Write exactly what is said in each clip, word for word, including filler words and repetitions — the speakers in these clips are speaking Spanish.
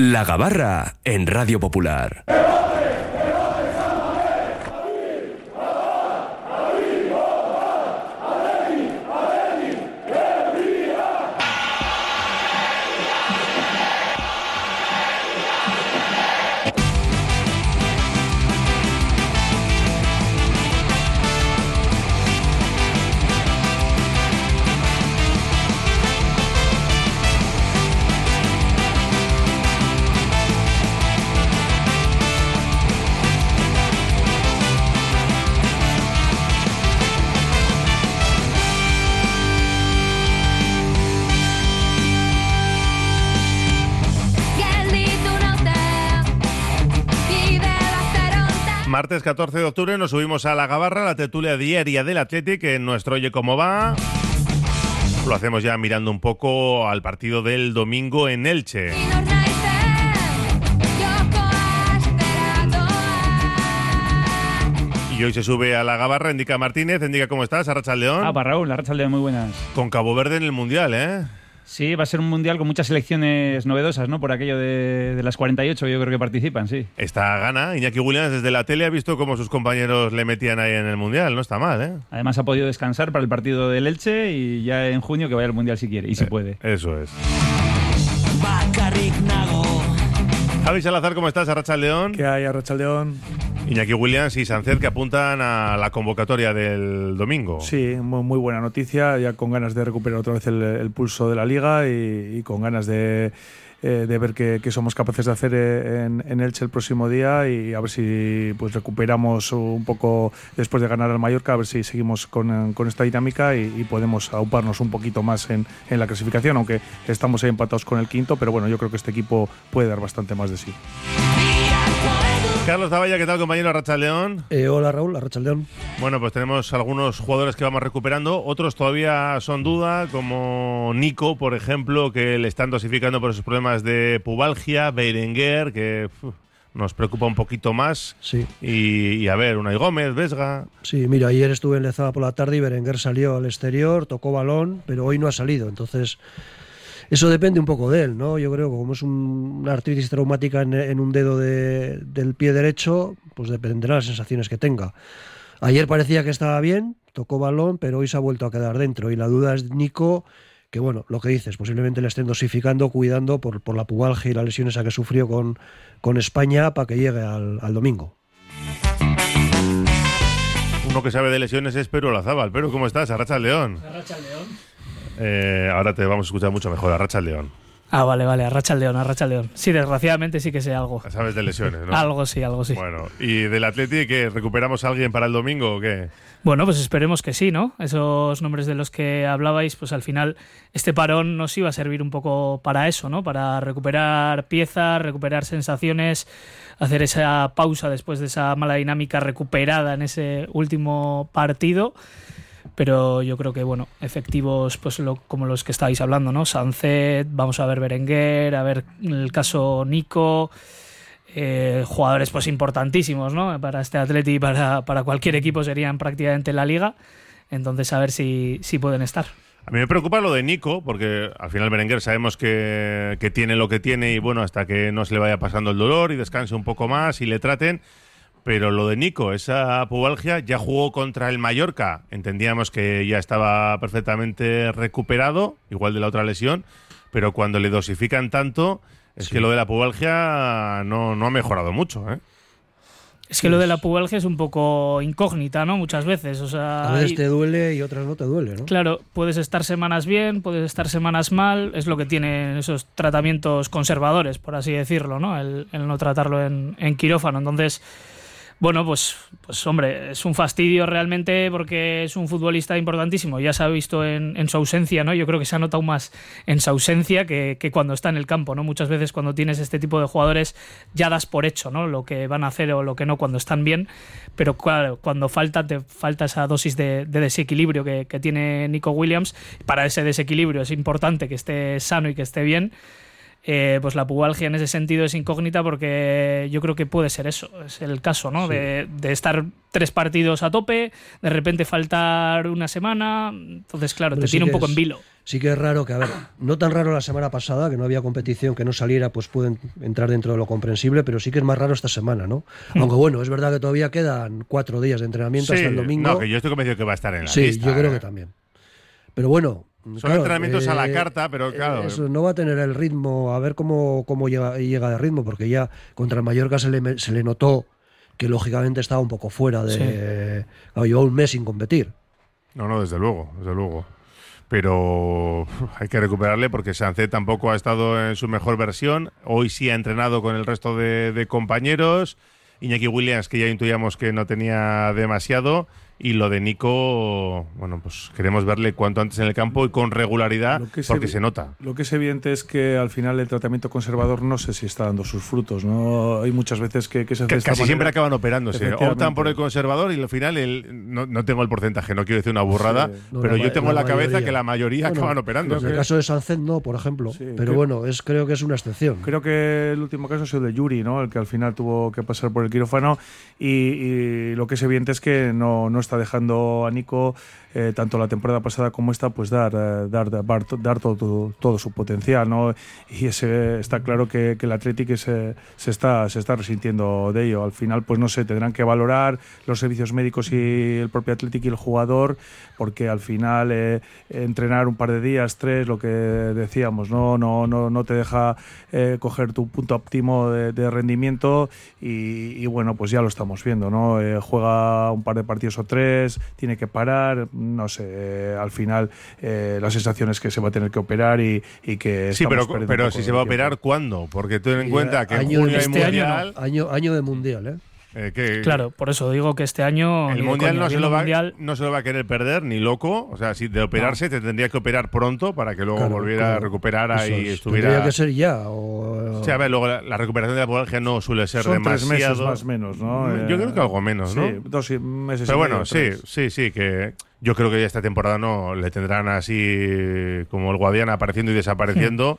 La Gabarra en Radio Popular. Martes catorce de octubre nos subimos a La Gabarra, la tertulia diaria del Athletic, en nuestro Oye Cómo Va. Lo hacemos ya mirando un poco al partido del domingo en Elche. Y hoy se sube a La Gabarra Indica Martínez. Indica, ¿cómo estás? Arratsaldeón. Ah, para Raúl, Arratsaldeón, muy buenas. Con Cabo Verde en el Mundial, ¿eh? Sí, va a ser un mundial con muchas selecciones novedosas, ¿no? Por aquello de, de las cuarenta y ocho que yo creo que participan, sí. Está gana. Iñaki Williams desde la tele ha visto cómo sus compañeros le metían ahí en el mundial. No está mal, ¿eh? Además ha podido descansar para el partido del Elche y ya en junio que vaya al mundial si quiere, y si eh, puede. Eso es. Javi Salazar, ¿cómo estás? Arratsaldeón. ¿Qué hay, Arratsaldeón? Iñaki Williams y Sánchez que apuntan a la convocatoria del domingo. Sí, muy, muy buena noticia, ya con ganas de recuperar otra vez el, el pulso de la Liga y, y con ganas de, eh, de ver qué, qué somos capaces de hacer en, en Elche el próximo día y a ver si pues recuperamos un poco después de ganar al Mallorca, a ver si seguimos con, con esta dinámica y, y podemos auparnos un poquito más en, en la clasificación, aunque estamos ahí empatados con el quinto, pero bueno, yo creo que este equipo puede dar bastante más de sí. Carlos Zavalla, ¿qué tal, compañero? Arratsaldeón. Eh, hola, Raúl, Arratsaldeón. Bueno, pues tenemos algunos jugadores que vamos recuperando, otros todavía son duda, como Nico, por ejemplo, que le están dosificando por esos problemas de pubalgia, Berenguer, que uf, nos preocupa un poquito más. Sí. Y, y a ver, Unai Gómez, Vesga. Sí, mira, ayer estuve en Lezama por la tarde y Berenguer salió al exterior, tocó balón, pero hoy no ha salido, entonces... Eso depende un poco de él, ¿no? Yo creo que como es un, una artritis traumática en, en un dedo de, del pie derecho, pues dependerá de las sensaciones que tenga. Ayer parecía que estaba bien, tocó balón, pero hoy se ha vuelto a quedar dentro. Y la duda es Nico, que bueno, lo que dices, posiblemente le estén dosificando, cuidando por, por la pubalgia y las lesiones a que sufrió con, con España para que llegue al, al domingo. Uno que sabe de lesiones es Pedro Olazábal. Pero ¿cómo estás? Arratsaldeón. Arratsaldeón. Eh, ahora te vamos a escuchar mucho mejor. Arratsaldeón. Ah, vale, vale, Arratsaldeón, Arratsaldeón. Sí, desgraciadamente sí que sé algo. Sabes de lesiones, ¿no? Algo sí, algo sí. Bueno, ¿y del Atleti que recuperamos a alguien para el domingo o qué? Bueno, pues esperemos que sí, ¿no? Esos nombres de los que hablabais, pues al final este parón nos iba a servir un poco para eso, ¿no? Para recuperar piezas, recuperar sensaciones, hacer esa pausa después de esa mala dinámica recuperada en ese último partido. Pero yo creo que, bueno, efectivos pues lo, como los que estáis hablando, ¿no? Sánchez, vamos a ver Berenguer, a ver el caso Nico, eh, jugadores pues importantísimos, ¿no? Para este Atleti y para, para cualquier equipo serían prácticamente en la Liga, entonces a ver si, si pueden estar. A mí me preocupa lo de Nico, porque al final Berenguer sabemos que, que tiene lo que tiene y bueno, hasta que no se le vaya pasando el dolor y descanse un poco más y le traten. Pero lo de Nico, esa pubalgia, ya jugó contra el Mallorca. Entendíamos que ya estaba perfectamente recuperado, igual de la otra lesión, pero cuando le dosifican tanto, es sí. que lo de la pubalgia no, no ha mejorado mucho, ¿eh? Es que lo de la pubalgia es un poco incógnita, ¿no? Muchas veces, o sea... A veces te duele y otras no te duele, ¿no? Claro, puedes estar semanas bien, puedes estar semanas mal, es lo que tienen esos tratamientos conservadores, por así decirlo, ¿no? El, el no tratarlo en, en quirófano, entonces... Bueno, pues, pues hombre, es un fastidio realmente porque es un futbolista importantísimo. Ya se ha visto en, en su ausencia, ¿no? Yo creo que se ha notado más en su ausencia que, que cuando está en el campo, ¿no? Muchas veces cuando tienes este tipo de jugadores ya das por hecho, ¿no? Lo que van a hacer o lo que no cuando están bien, pero claro, cuando falta, te falta esa dosis de, de desequilibrio que, que tiene Nico Williams. Para ese desequilibrio es importante que esté sano y que esté bien. Eh, pues la pubalgia en ese sentido es incógnita porque yo creo que puede ser eso, es el caso, ¿no? Sí. De, de estar tres partidos a tope, de repente faltar una semana, entonces claro, pero te sí tiene un poco es, en vilo. Sí que es raro que, a ver, no tan raro la semana pasada, que no había competición, que no saliera, pues pueden entrar dentro de lo comprensible, pero sí que es más raro esta semana, ¿no? Mm. Aunque bueno, es verdad que todavía quedan cuatro días de entrenamiento sí, hasta el domingo. No, que yo estoy convencido que va a estar en la sí, lista. Sí, yo creo eh. que también. Pero bueno... Son claro, entrenamientos eh, a la carta, pero claro. Eso, no va a tener el ritmo, a ver cómo, cómo llega, llega de ritmo, porque ya contra el Mallorca se le, se le notó que lógicamente estaba un poco fuera de... Sí. Claro, llevó un mes sin competir. No, no, desde luego, desde luego. Pero hay que recuperarle porque Sánchez tampoco ha estado en su mejor versión. Hoy sí ha entrenado con el resto de, de compañeros. Iñaki Williams, que ya intuíamos que no tenía demasiado. Y lo de Nico, bueno, pues queremos verle cuanto antes en el campo y con regularidad, porque se, se nota. Lo que es evidente es que al final el tratamiento conservador no sé si está dando sus frutos, ¿no? Hay muchas veces que, que se hace C- Casi siempre acaban operándose. Optan por el conservador y al final, el, no, no tengo el porcentaje, no quiero decir una burrada, sí. no, pero la, yo tengo en la, la cabeza que la mayoría bueno, acaban operándose. En el caso de Sánchez no, por ejemplo, sí, pero creo, bueno, es creo que es una excepción. Creo que el último caso ha sido el de Yuri, ¿no? El que al final tuvo que pasar por el quirófano y, y lo que es evidente es que no, no está dejando a Nico, eh, tanto la temporada pasada como esta, pues dar eh, dar, dar, dar todo, todo, todo su potencial, ¿no? Y ese está claro que, que el Athletic se, se, está, se está resintiendo de ello. Al final, pues no sé, tendrán que valorar los servicios médicos y el propio Athletic y el jugador, porque al final eh, entrenar un par de días, tres, lo que decíamos, no, no, no, no te deja eh, coger tu punto óptimo de, de rendimiento y, y bueno, pues ya lo estamos viendo, ¿no? Eh, juega un par de partidos o tres, tiene que parar, no sé, eh, al final eh, la sensación es que se va a tener que operar y, y que sí, pero, pero si se va a operar, ¿cuándo? Porque ten en cuenta que año, en junio este hay mundial, mundial, no. año, año de mundial, ¿eh? Eh, que claro, por eso digo que este año el mundial, coña, no, se lo va, mundial no se lo va a querer perder ni loco, o sea, si de operarse no. te tendría que operar pronto para que luego claro, volviera claro. a recuperar y es, estuviera. Tendría que ser ya. O, o sea, a ver, luego la, la recuperación de la pubalgia no suele ser son demasiado. Tres meses más o menos, ¿no? Yo creo que algo menos, ¿no? Sí, dos meses. Pero y bueno, medio, sí, tres. sí, sí, que yo creo que ya esta temporada no le tendrán así como el Guadiana apareciendo y desapareciendo,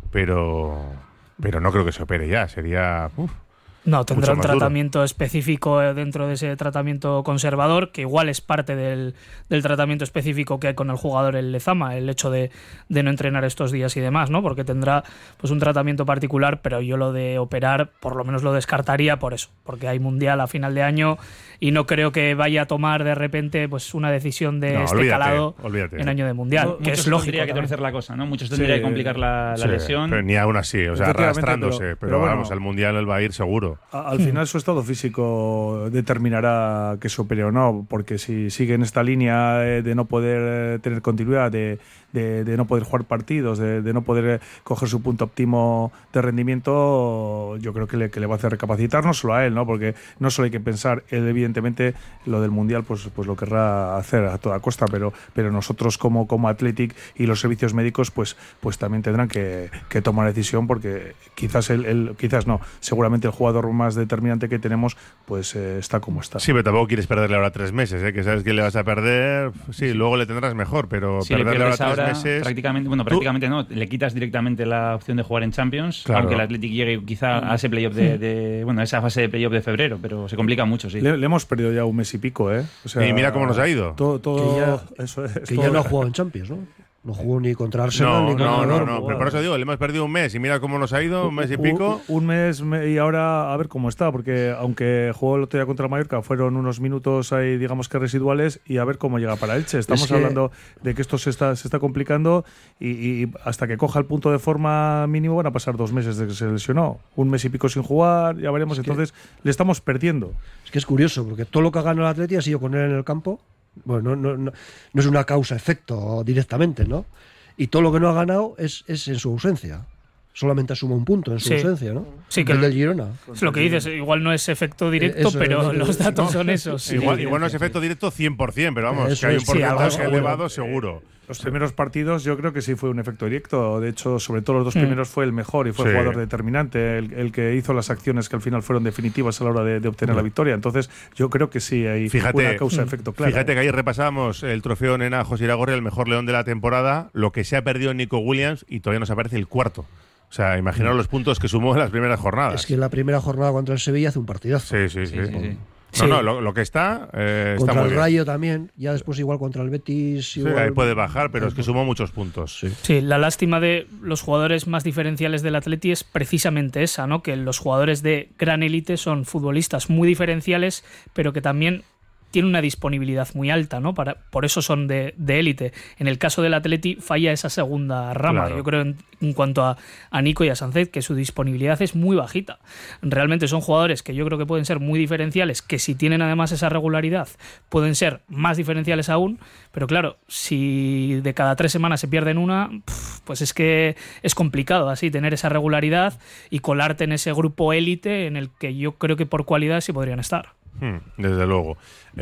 pero pero no creo que se opere ya, sería. Uf. No, tendrá un tratamiento duro. específico dentro de ese tratamiento conservador, que igual es parte del, del tratamiento específico que hay con el jugador en Lezama, el hecho de, de no entrenar estos días y demás, ¿no? Porque tendrá pues un tratamiento particular, pero yo lo de operar por lo menos lo descartaría por eso, porque hay mundial a final de año y no creo que vaya a tomar de repente pues una decisión de no, este olvídate, calado olvídate. en año de mundial, no, que es lógico. Tendría que torcer la cosa, ¿no? Muchos tendría sí, que complicar la, la sí, lesión. Pero ni aún así, o sea, arrastrándose, pero, pero, pero bueno, vamos, al mundial él va a ir seguro. A, al final su estado físico determinará que se opere o no, porque si sigue en esta línea de no poder tener continuidad, de, de, de no poder jugar partidos, de, de no poder coger su punto óptimo de rendimiento, yo creo que le, que le va a hacer recapacitar, no solo a él, ¿no? Porque no solo hay que pensar, él evidentemente lo del Mundial pues, pues lo querrá hacer a toda costa, pero, pero nosotros como, como Athletic y los servicios médicos pues, pues también tendrán que, que tomar decisión, porque quizás el, el, quizás no, seguramente el jugador más determinante que tenemos pues eh, está como está. Sí, pero tampoco quieres perderle ahora tres meses, ¿eh? Que sabes que le vas a perder, sí, luego le tendrás mejor, pero si perderle ahora, ahora tres meses... Prácticamente, bueno, prácticamente ¿tú? no, le quitas directamente la opción de jugar en Champions, claro. aunque el Athletic llegue quizá a ese playoff de, de, bueno, a esa fase de playoff de febrero, pero se complica mucho, sí. Le, le hemos perdido ya un mes y pico, ¿eh? O sea, y mira cómo nos ha ido. Todo, todo, que ya, eso es, que todo. ya no ha jugado en Champions, ¿no? No jugó ni contra Arsenal no, ni no, contra no, Dortmund. no, pero por eso digo, le hemos perdido un mes y mira cómo nos ha ido, un mes y pico. Un, un mes y ahora a ver cómo está, porque aunque jugó el otro día contra el Mallorca, fueron unos minutos ahí, digamos que residuales, y a ver cómo llega para Elche. Estamos es que... hablando de que esto se está, se está complicando y, y hasta que coja el punto de forma mínimo van a pasar dos meses desde que se lesionó. Un mes y pico sin jugar, ya veremos. Es Entonces que... le estamos perdiendo. Es que es curioso, porque todo lo que ha ganado el Atleti ha sido con él en el campo. Bueno, no, no, no, no es una causa-efecto directamente, ¿no? Y todo lo que no ha ganado es, es en su ausencia. Solamente asuma un punto en su sí. ausencia, ¿no? Sí, que el del Girona. Es lo que dices, igual no es efecto directo, Eso, pero es, los datos no, son esos. Igual, sí, igual no es efecto directo cien por ciento, pero vamos, Eso que hay un es, porcentaje sí, elevado seguro. Los primeros partidos yo creo que sí fue un efecto directo. De hecho, sobre todo los dos Mm. primeros fue el mejor y fue Sí. el jugador determinante, el, el que hizo las acciones que al final fueron definitivas a la hora de, de obtener la victoria. Entonces, yo creo que sí hay Fíjate, una causa-efecto clara. Fíjate que ayer repasábamos el trofeo Nena José Iragorri, el mejor león de la temporada, lo que se ha perdido en Nico Williams y todavía nos aparece el cuarto. O sea, imaginaos los puntos que sumó en las primeras jornadas. Es que en la primera jornada contra el Sevilla hace un partidazo. Sí, sí, sí. Sí, sí, sí. No, Sí. no, lo, lo que está, eh, está Contra muy el bien. Rayo también, ya después igual contra el Betis. Sí, igual- ahí puede bajar, pero es que sumó muchos puntos. Sí. Sí, la lástima de los jugadores más diferenciales del Atleti es precisamente esa, ¿no? Que los jugadores de gran élite son futbolistas muy diferenciales, pero que también tienen una disponibilidad muy alta, ¿no? Para, por eso son de de élite. En el caso del Atleti falla esa segunda rama. Claro. Yo creo en, en cuanto a, a Nico y a Sánchez, que su disponibilidad es muy bajita. Realmente son jugadores que yo creo que pueden ser muy diferenciales, que si tienen además esa regularidad pueden ser más diferenciales aún, pero claro, si de cada tres semanas se pierden una, pf, pues es que es complicado así tener esa regularidad y colarte en ese grupo élite en el que yo creo que por cualidad sí podrían estar. Hmm, desde luego.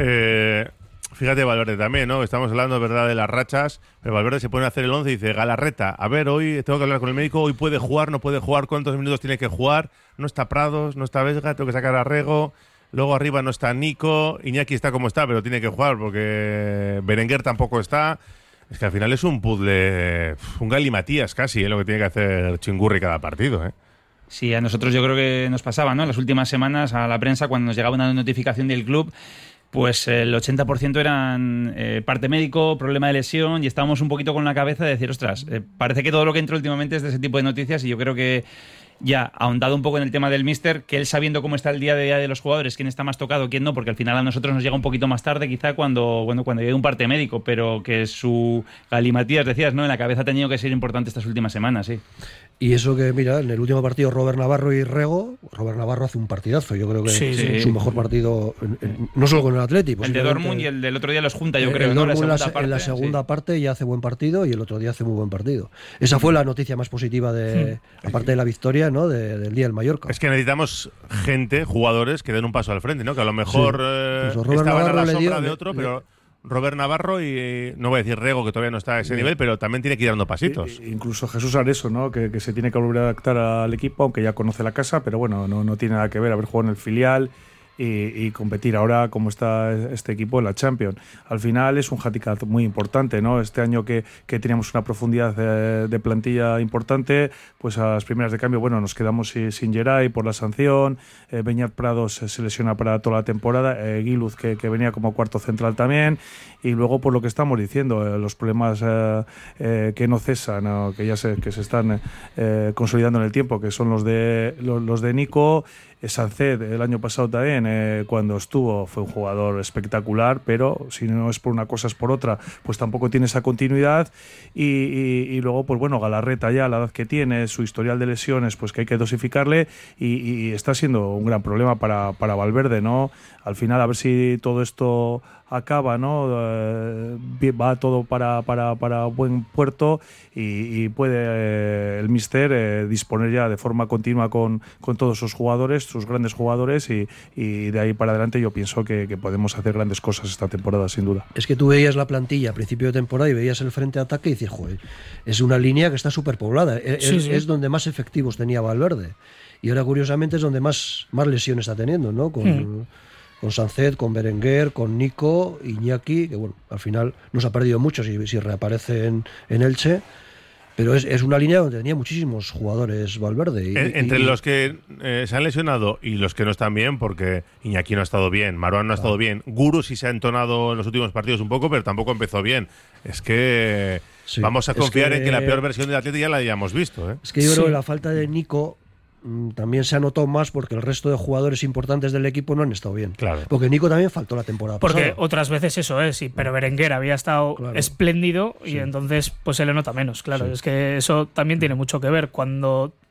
Eh, fíjate, Valverde también, ¿no? Estamos hablando, ¿verdad?, de las rachas, pero Valverde se pone a hacer el once y dice, Galarreta, a ver, hoy tengo que hablar con el médico, hoy puede jugar, no puede jugar, cuántos minutos tiene que jugar, no está Prados, no está Vesga, tengo que sacar a Rego, luego arriba no está Nico, Iñaki está como está, pero tiene que jugar porque Berenguer tampoco está. Es que al final es un puzzle, un galimatías casi, ¿eh? Lo que tiene que hacer Chingurri cada partido, ¿eh? Sí, a nosotros yo creo que nos pasaba, ¿no? En las últimas semanas a la prensa, cuando nos llegaba una notificación del club, pues el ochenta por ciento eran eh, parte médico, problema de lesión, y estábamos un poquito con la cabeza de decir, ostras, eh, parece que todo lo que entra últimamente es de ese tipo de noticias, y yo creo que ya ahondado un poco en el tema del míster, que él sabiendo cómo está el día a día de los jugadores, quién está más tocado, quién no, porque al final a nosotros nos llega un poquito más tarde, quizá cuando bueno cuando llegue un parte médico, pero que su galimatías, decías, ¿no? En la cabeza ha tenido que ser importante estas últimas semanas, sí. Y eso que, mira, en el último partido Robert Navarro y Rego, Robert Navarro hace un partidazo. Yo creo que Sí, es sí. su mejor partido, en- en- no solo con el Atleti. El de posiblemente- Dortmund y el del otro día los junta, yo el creo, ¿no? Dortmund en la, segunda se- en la parte, segunda sí. parte ya hace buen partido y el otro día hace muy buen partido. Esa fue la noticia más positiva, de aparte de la victoria, ¿no? De- del día del Mallorca. Es que necesitamos gente, jugadores que den un paso al frente, ¿no? Que a lo mejor Sí. eh, Pues Robert estaban Navarro a la le sombra dio- de le- otro, le- pero Robert Navarro y eh, no voy a decir Rego, que todavía no está a ese nivel, pero también tiene que ir dando pasitos. I- Incluso Jesús Areso, ¿no? Que, que se tiene que volver a adaptar al equipo, aunque ya conoce la casa, pero bueno, no, no tiene nada que ver haber jugado en el filial y, y competir ahora como está este equipo en la Champions. Al final es un handicap muy importante, ¿no? Este año que, que teníamos una profundidad de, de plantilla importante, pues a las primeras de cambio, bueno, nos quedamos sin, sin Geray por la sanción, eh, Beñat Prados se, se lesiona para toda la temporada, eh, Guiluz que, que venía como cuarto central también, y luego por lo que estamos diciendo, eh, los problemas eh, eh, que no cesan, ¿no? Que ya se, que se están eh, consolidando en el tiempo, que son los de los, los de Nico. Sánchez el año pasado también, eh, cuando estuvo, fue un jugador espectacular, pero si no es por una cosa es por otra, pues tampoco tiene esa continuidad. Y, y, y luego, pues bueno, Galarreta ya, la edad que tiene, su historial de lesiones, pues que hay que dosificarle, y, y está siendo un gran problema para, para Valverde, ¿no? Al final, a ver si todo esto acaba, ¿no? Eh, va todo para, para, para buen puerto y, y puede eh, el míster eh, disponer ya de forma continua con, con todos sus jugadores, sus grandes jugadores, y, y de ahí para adelante yo pienso que, que podemos hacer grandes cosas esta temporada, sin duda. Es que tú veías la plantilla a principio de temporada y veías el frente de ataque y dices, joder, es una línea que está súper poblada. Es, Sí, sí. es donde más efectivos tenía Valverde. Y ahora, curiosamente, es donde más, más lesiones está teniendo, ¿no? Con, Hmm. con Sánchez, con Berenguer, con Nico, Iñaki, que bueno, al final nos ha perdido mucho si, si reaparece en, en Elche. Pero es, es una línea donde tenía muchísimos jugadores Valverde. Y, En- entre y- los que eh, se han lesionado y los que no están bien, porque Iñaki no ha estado bien, Marouane no ha estado bien, Guru sí se ha entonado en los últimos partidos un poco, pero tampoco empezó bien. Es que Sí, vamos a es confiar que- en que la peor versión del Atlético ya la hayamos visto, ¿eh? Es que yo Sí. creo que la falta de Nico mm, también se ha notado más porque el resto de jugadores importantes del equipo no han estado bien. Claro. Porque Nico también faltó la temporada Porque pasada. otras veces eso es, sí, pero Berenguer había estado Claro. espléndido y Sí. entonces pues se le nota menos, claro. Sí. Es que eso también tiene mucho que ver. Cuando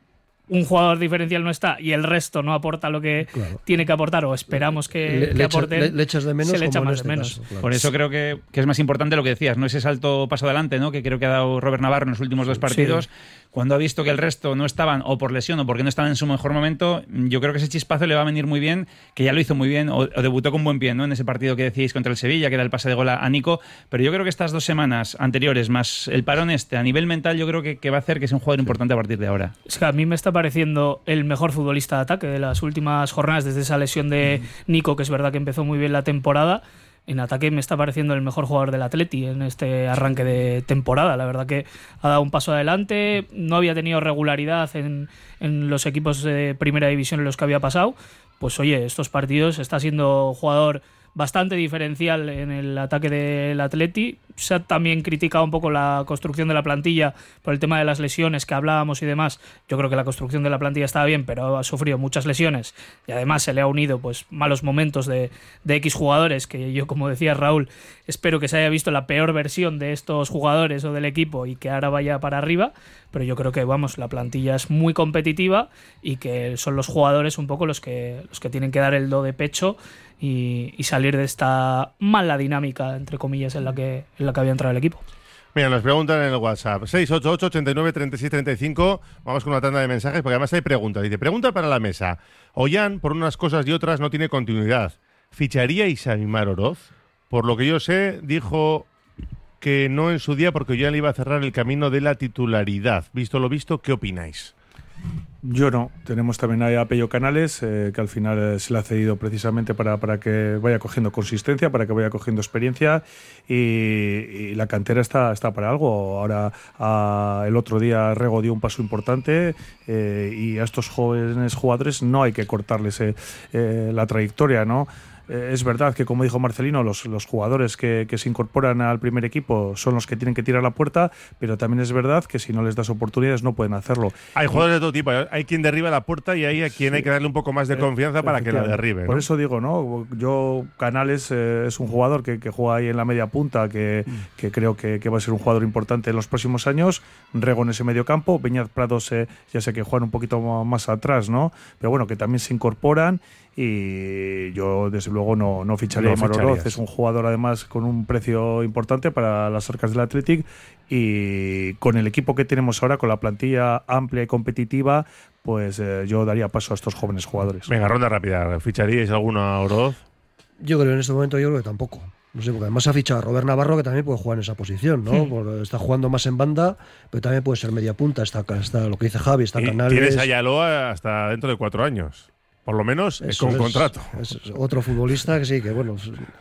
un jugador diferencial no está y el resto no aporta lo que claro. tiene que aportar o esperamos que, le, que le aporten, le, le echas de menos, se le echa más este de menos. caso, claro. Por eso creo que, que es más importante lo que decías, no ese salto paso adelante, ¿no? Que creo que ha dado Robert Navarro en los últimos dos partidos. Sí. Cuando ha visto que el resto no estaban o por lesión o porque no estaban en su mejor momento, yo creo que ese chispazo le va a venir muy bien, que ya lo hizo muy bien o, o debutó con buen pie, ¿no? En ese partido que decíais contra el Sevilla, que era el pase de gol a, a Nico, pero yo creo que estas dos semanas anteriores más el parón este, a nivel mental, yo creo que, que va a hacer que sea un jugador importante a partir de ahora. Es que a mí me está pareciendo el mejor futbolista de ataque de las últimas jornadas, desde esa lesión de Nico, que es verdad que empezó muy bien la temporada. En ataque me está pareciendo el mejor jugador del Atleti en este arranque de temporada. La verdad que ha dado un paso adelante, no había tenido regularidad en, en los equipos de primera división en los que había pasado. Pues oye, estos partidos está siendo jugador bastante diferencial en el ataque del Atleti. Se ha también criticado un poco la construcción de la plantilla por el tema de las lesiones que hablábamos y demás. Yo creo que la construcción de la plantilla estaba bien, pero ha sufrido muchas lesiones y además se le ha unido pues malos momentos de, de X jugadores que yo, como decía Raúl, espero que se haya visto la peor versión de estos jugadores o del equipo y que ahora vaya para arriba. Pero yo creo que vamos, la plantilla es muy competitiva y que son los jugadores un poco los que, los que tienen que dar el do de pecho y, y salir de esta mala dinámica, entre comillas, en la que, en la que había entrado el equipo. Mira, nos preguntan en el WhatsApp seis ocho ocho, ochenta y nueve, treinta y seis, treinta y cinco. Vamos con una tanda de mensajes porque además hay preguntas. Dice, pregunta para la mesa. Ollán, por unas cosas y otras, no tiene continuidad. ¿Ficharíais a Aimar Oroz? Por lo que yo sé, dijo que no en su día porque ya le iba a cerrar el camino de la titularidad. Visto lo visto, ¿qué opináis? Yo no. Tenemos también ahí a Pello Canales, eh, que al final eh, se le ha cedido precisamente para, para que vaya cogiendo consistencia, para que vaya cogiendo experiencia y, y la cantera está, está para algo. Ahora, a, el otro día Rego dio un paso importante eh, y a estos jóvenes jugadores no hay que cortarles eh, eh, la trayectoria, ¿no? Eh, es verdad que, como dijo Marcelino, los, los jugadores que, que se incorporan al primer equipo son los que tienen que tirar la puerta, pero también es verdad que si no les das oportunidades no pueden hacerlo. Hay jugadores de todo tipo, hay quien derriba la puerta y hay a quien sí. hay que darle un poco más de confianza para que la derribe, ¿no? Por eso digo, ¿no? Yo, Canales eh, es un jugador que, que juega ahí en la media punta, que, que creo que, que va a ser un jugador importante en los próximos años. Rego en ese medio campo, Beñat Prados eh, ya sé que juegan un poquito más atrás, ¿no? Pero bueno, que también se incorporan. Y yo, desde luego, no, no ficharía no a Aimar Oroz. Es un jugador, además, con un precio importante para las arcas del Athletic. Y con el equipo que tenemos ahora, con la plantilla amplia y competitiva, pues eh, yo daría paso a estos jóvenes jugadores. Venga, ronda rápida. ¿Ficharíais alguno a Oroz? Yo creo en este momento yo creo que tampoco. No sé, porque además ha fichado a Robert Navarro, que también puede jugar en esa posición, ¿no? Hmm. Por, está jugando más en banda, pero también puede ser media punta. Está, está lo que dice Javi, está Canales. Tienes a Yaloa hasta dentro de cuatro años. Por lo menos es con es, contrato. Es otro futbolista que sí, que bueno,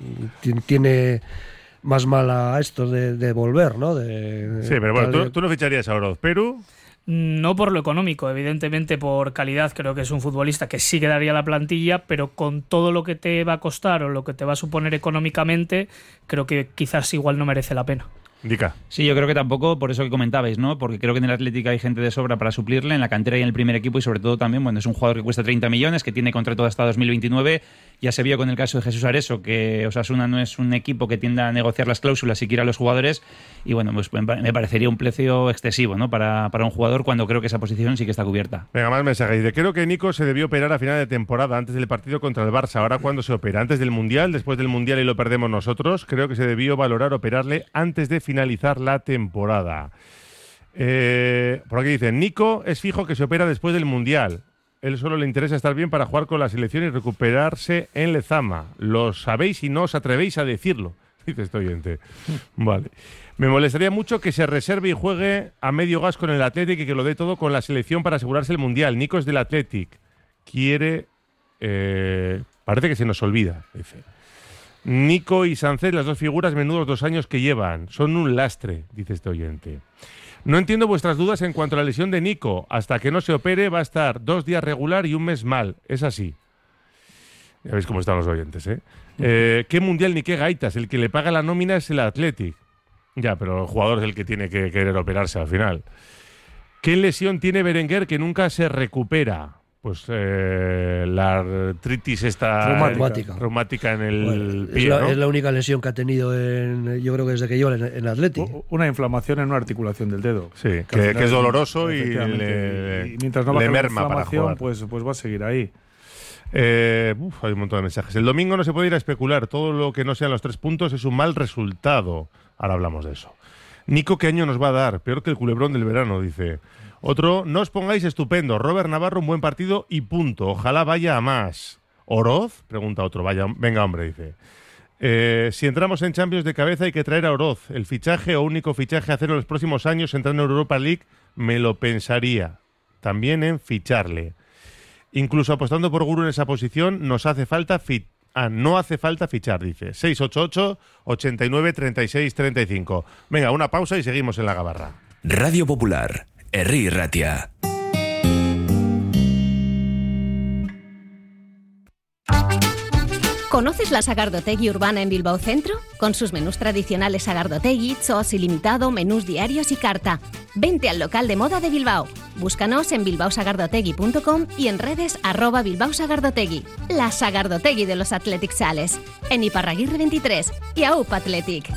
tiene más mala esto de, de volver, ¿no? De, sí, pero bueno, tú, tú no ficharías a Oroz, pero... No por lo económico, evidentemente por calidad creo que es un futbolista que sí quedaría la plantilla, pero con todo lo que te va a costar o lo que te va a suponer económicamente, creo que quizás igual no merece la pena. Indica. Sí, yo creo que tampoco, por eso que comentabais, ¿no? Porque creo que en el Atlético hay gente de sobra para suplirle, en la cantera y en el primer equipo, y sobre todo también, bueno, es un jugador que cuesta treinta millones, que tiene contrato hasta dos mil veintinueve. Ya se vio con el caso de Jesús Areso que Osasuna no es un equipo que tienda a negociar las cláusulas siquiera a los jugadores, y bueno, pues me parecería un precio excesivo, ¿no? Para, para un jugador, cuando creo que esa posición sí que está cubierta. Venga, más mensajes. Dice, creo que Nico se debió operar a final de temporada, antes del partido contra el Barça. Ahora, ¿cuándo se opera? ¿Antes del Mundial? ¿Después del Mundial y lo perdemos nosotros? Creo que se debió valorar operarle antes de finalizar la temporada. Eh, por aquí dicen, Nico es fijo que se opera después del Mundial. Él solo le interesa estar bien para jugar con la selección y recuperarse en Lezama. Lo sabéis y no os atrevéis a decirlo, dice este oyente. Vale. Me molestaría mucho que se reserve y juegue a medio gas con el Athletic y que lo dé todo con la selección para asegurarse el Mundial. Nico es del Athletic. Quiere... Eh, parece que se nos olvida, dice. Nico y Sánchez, las dos figuras, menudos dos años que llevan. Son un lastre, dice este oyente. No entiendo vuestras dudas en cuanto a la lesión de Nico. Hasta que no se opere va a estar dos días regular y un mes mal. Es así. Ya veis cómo están los oyentes, ¿eh? eh ¿Qué Mundial ni qué gaitas? El que le paga la nómina es el Athletic. Ya, pero el jugador es el que tiene que querer operarse al final. ¿Qué lesión tiene Berenguer que nunca se recupera? pues eh, la artritis esta Reumática. reumática en el Bueno, pie, es, la, ¿no? es la única lesión que ha tenido en, yo creo que desde que lleva en, en Atleti. Una inflamación en una articulación del dedo. Sí, al que, final que es doloroso y efectivamente, le, y mientras no le baje la merma para inflamación, jugar. pues, pues va a seguir ahí. Eh, uf, hay un montón de mensajes. El domingo no se puede ir a especular. Todo lo que no sean los tres puntos es un mal resultado. Ahora hablamos de eso. Nico, ¿qué año nos va a dar? Peor que el culebrón del verano, dice. Otro, no os pongáis estupendo. Robert Navarro, un buen partido y punto. Ojalá vaya a más. ¿Oroz? Pregunta otro. Vaya, venga, hombre, dice. Eh, si entramos en Champions de cabeza hay que traer a Oroz. El fichaje o único fichaje a hacer en los próximos años entrando en Europa League me lo pensaría. También en ficharle. Incluso apostando por Guru en esa posición nos hace falta fi- ah, no hace falta fichar, dice. seis ocho ocho, ochenta y nueve, treinta y seis, treinta y cinco. Venga, una pausa y seguimos en la gabarra. Radio Popular, Herri Ratia. ¿Conoces la Sagardotegui Urbana en Bilbao Centro? Con sus menús tradicionales Sagardotegui, Chos ilimitado, menús diarios y carta. Vente al local de moda de Bilbao. Búscanos en bilbao sagardotegui punto com y en redes arroba Bilbao Sagardotegui. La Sagardotegui de los Athletic Sales. En Iparraguirre veintitrés y A U P Athletic.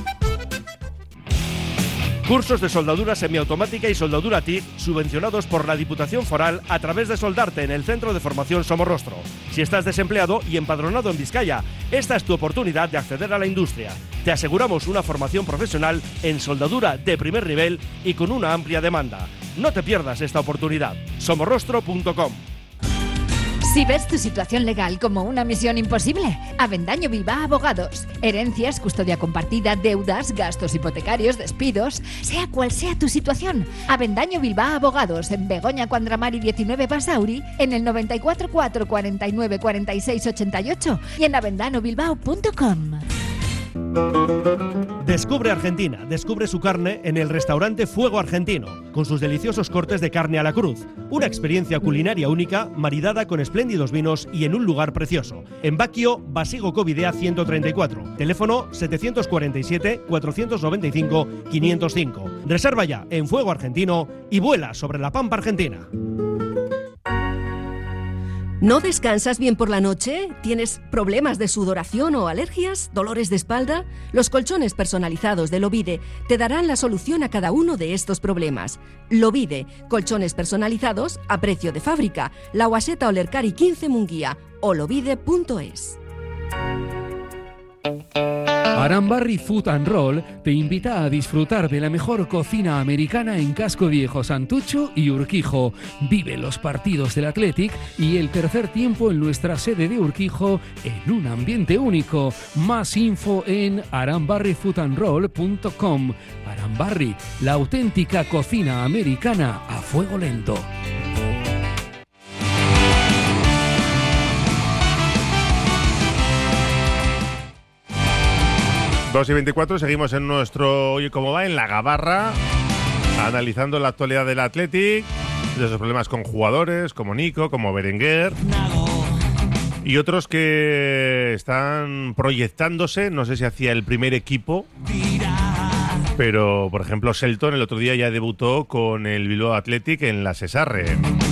Cursos de soldadura semiautomática y soldadura T I G subvencionados por la Diputación Foral a través de Soldarte en el Centro de Formación Somorrostro. Si estás desempleado y empadronado en Vizcaya, esta es tu oportunidad de acceder a la industria. Te aseguramos una formación profesional en soldadura de primer nivel y con una amplia demanda. No te pierdas esta oportunidad. somorrostro punto com. Si ves tu situación legal como una misión imposible, Avendaño Bilbao Abogados. Herencias, custodia compartida, deudas, gastos hipotecarios, despidos, sea cual sea tu situación. Avendaño Bilbao Abogados en Begoña Cuandramari diecinueve Basauri, en el noventa y cuatro cuatro cuarenta y nueve cuarenta y seis ochenta y ocho y en avendano bilbao punto com. Descubre Argentina, descubre su carne en el restaurante Fuego Argentino, con sus deliciosos cortes de carne a la cruz. Una experiencia culinaria única, maridada con espléndidos vinos y en un lugar precioso. En Baquio, Basigo Covidea ciento treinta y cuatro. Teléfono setecientos cuarenta y siete, cuatrocientos noventa y cinco, quinientos cinco. Reserva ya en Fuego Argentino y vuela sobre la pampa argentina. ¿No descansas bien por la noche? ¿Tienes problemas de sudoración o alergias? ¿Dolores de espalda? Los colchones personalizados de Lovide te darán la solución a cada uno de estos problemas. Lovide, colchones personalizados a precio de fábrica. La Guaseta Olercari quince Munguía o lovide punto es. Arambarri Food and Roll te invita a disfrutar de la mejor cocina americana en Casco Viejo, Santucho y Urquijo. Vive los partidos del Athletic y el tercer tiempo en nuestra sede de Urquijo en un ambiente único. Más info en arambarri food and roll punto com. Arambarri, la auténtica cocina americana a fuego lento. dos y veinticuatro, seguimos en nuestro Oye Cómo Va, en la gabarra, analizando la actualidad del Athletic, de esos problemas con jugadores como Nico, como Berenguer y otros que están proyectándose, no sé si hacia el primer equipo, pero por ejemplo Selton el otro día ya debutó con el Bilbao Athletic en la Sesarre.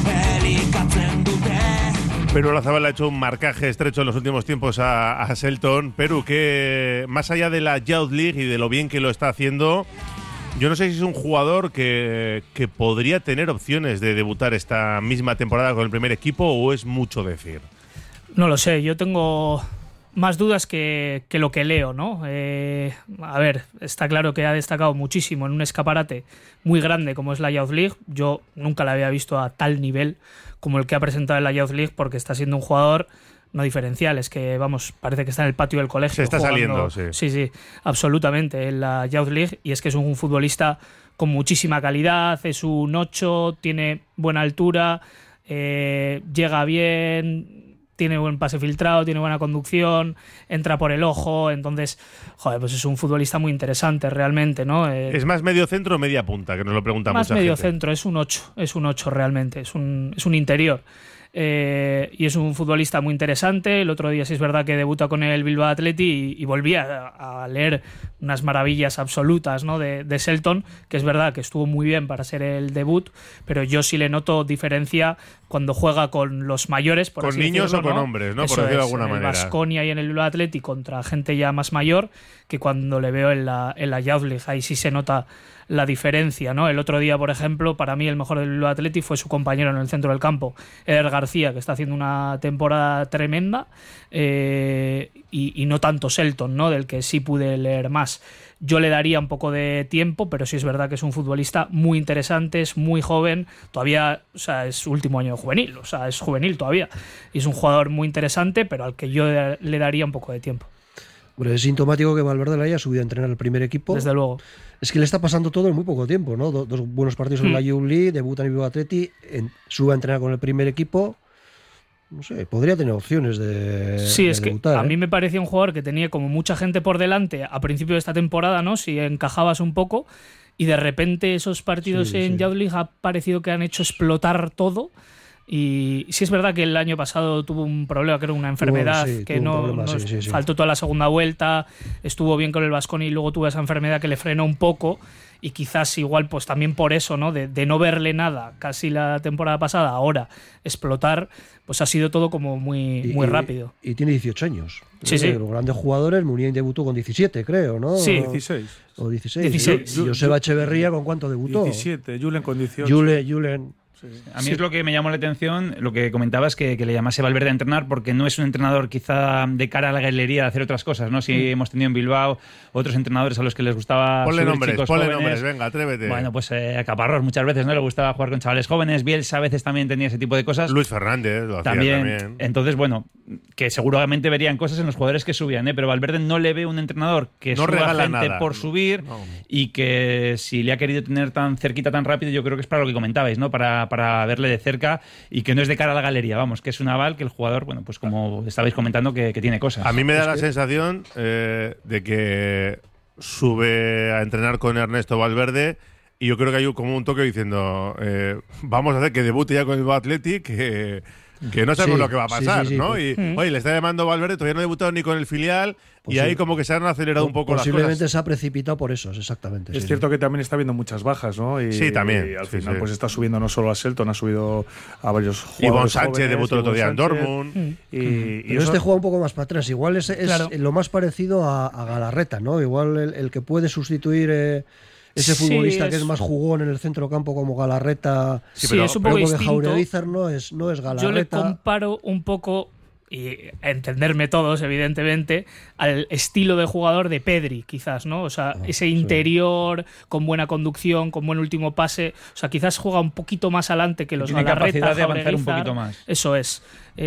Pero Olazabal ha hecho un marcaje estrecho en los últimos tiempos a, a Selton. Perú, que más allá de la Youth League y de lo bien que lo está haciendo, yo no sé si es un jugador que, que podría tener opciones de debutar esta misma temporada con el primer equipo, o es mucho decir. No lo sé, yo tengo más dudas que, que lo que leo, ¿no? Eh, a ver, está claro que ha destacado muchísimo en un escaparate muy grande como es la Youth League. Yo nunca la había visto a tal nivel como el que ha presentado en la Youth League, porque está siendo un jugador no diferencial, es que, vamos, parece que está en el patio del colegio. Se está jugando, saliendo, sí. Sí, sí, absolutamente, en la Youth League, y es que es un futbolista con muchísima calidad, es un ocho, tiene buena altura, eh, llega bien, tiene buen pase filtrado, tiene buena conducción, entra por el ojo, entonces, joder, pues es un futbolista muy interesante realmente, ¿no? Eh, ¿Es más medio centro o media punta? Que nos lo pregunta más mucha medio gente. centro, es un ocho, es un ocho realmente, es un, es un interior. eh, y es un futbolista muy interesante. El otro día sí es verdad que debuta con el Bilbao Athletic y, y volví a, a leer unas maravillas absolutas, ¿no? de, de Shelton, que es verdad que estuvo muy bien para ser el debut, pero yo sí le noto diferencia cuando juega con los mayores, por con así niños decirlo, o con ¿no? hombres, ¿no? Eso Por decirlo de es, alguna en el manera. Baskonia y en el Bilbao Athletic contra gente ya más mayor, que cuando le veo en la, en la Youth League. Ahí sí se nota la diferencia, ¿no? El otro día, por ejemplo, para mí el mejor del Bilbao Athletic fue su compañero en el centro del campo, Eder García, que está haciendo una temporada tremenda, eh, y, y no tanto Shelton, ¿no? Del que sí pude leer más. Yo le daría un poco de tiempo, pero sí es verdad que es un futbolista muy interesante, es muy joven, todavía, o sea, es su último año de juvenil, o sea, es juvenil todavía, y es un jugador muy interesante, pero al que yo le daría un poco de tiempo. Bueno, es sintomático que Valverde le haya subido a entrenar al primer equipo. Desde luego. Es que le está pasando todo en muy poco tiempo, ¿no? Dos, dos buenos partidos mm. en la Youth League, debuta en el Bilbao Athletic, en, sube a entrenar con el primer equipo. No sé, podría tener opciones de Sí, de es debutar, que a ¿eh? mí me parecía un jugador que tenía como mucha gente por delante a principio de esta temporada, ¿no? Si encajabas un poco, y de repente esos partidos Sí, en sí. Youth League ha parecido que han hecho explotar todo. Y sí es verdad que el año pasado tuvo un problema, que era una enfermedad, sí, que tuvo un no, problema, no sí, sí, sí. faltó toda la segunda vuelta, estuvo bien con el Baskonia y luego tuvo esa enfermedad que le frenó un poco, y quizás igual pues también por eso, ¿no? De, de no verle nada casi la temporada pasada, ahora explotar, pues ha sido todo como muy, Y- muy y- rápido. Y tiene dieciocho años. Sí, Eh, sí. Los grandes jugadores, Muniain debutó con diecisiete, creo, ¿no? Sí. dieciséis. O dieciséis. dieciséis. Y Joseba Echeverría, ¿con cuánto debutó? diecisiete, Julen con dieciocho. Julen, Julen. A mí es lo que me llamó la atención, lo que comentabas, que, que le llamase Valverde a entrenar, porque no es un entrenador quizá de cara a la galería de hacer otras cosas, ¿no? Si Mm. hemos tenido en Bilbao otros entrenadores a los que les gustaba Ponle subir nombres, chicos ponle jóvenes. nombres, venga, atrévete. Bueno, pues eh, a Caparrós muchas veces, ¿no? Le gustaba jugar con chavales jóvenes, Bielsa a veces también tenía ese tipo de cosas. Luis Fernández lo hacía También, también. entonces, bueno, que seguramente verían cosas en los jugadores que subían, ¿eh? Pero Valverde no le ve un entrenador que No suba regala gente nada. por subir, No. y que si le ha querido tener tan cerquita, tan rápido, yo creo que es para lo que comentabais, ¿no? Para, para verle de cerca, y que no es de cara a la galería, vamos, que es un aval que el jugador, bueno, pues como estabais comentando, que, que tiene cosas. A mí me da Es la que- sensación eh, de que sube a entrenar con Ernesto Valverde, y yo creo que hay como un toque diciendo eh, vamos a hacer que debute ya con el Bilbao Athletic, que, que no sabemos Sí, lo que va a sí, pasar, sí, sí, ¿no? pues- Y Mm. oye, le está llamando Valverde, todavía no ha debutado ni con el filial, y Posible- ahí como que se han acelerado un poco las Posiblemente cosas. se ha precipitado por eso, exactamente. Es sí, cierto sí. que también está habiendo muchas bajas, ¿no? Y, Sí, también, y al sí, final sí. pues está subiendo no solo a Shelton, ha subido a varios jugadores. Ivonne Sánchez jóvenes, debutó el otro Ivonne día en Sánchez, Dortmund. Mm. Y, y Pero eso- este juega un poco más para atrás. Igual es, es Claro. lo más parecido a, a Galarreta, ¿no? Igual el, el que puede sustituir eh, ese Sí, futbolista es- que es más jugón en el centro campo como Galarreta. Sí, Sí, pero- es un Pero poco porque distinto. Jaureguizar no es, no es Yo le Galarreta. comparo un poco, y a entenderme todos, evidentemente, al estilo de jugador de Pedri, quizás, ¿no? O sea, Ah, ese sí. interior, con buena conducción, con buen último pase. O sea, quizás juega un poquito más adelante que los Tiene Galarreta, capacidad de avanzar un Jaureguizar. poquito más. Eso es.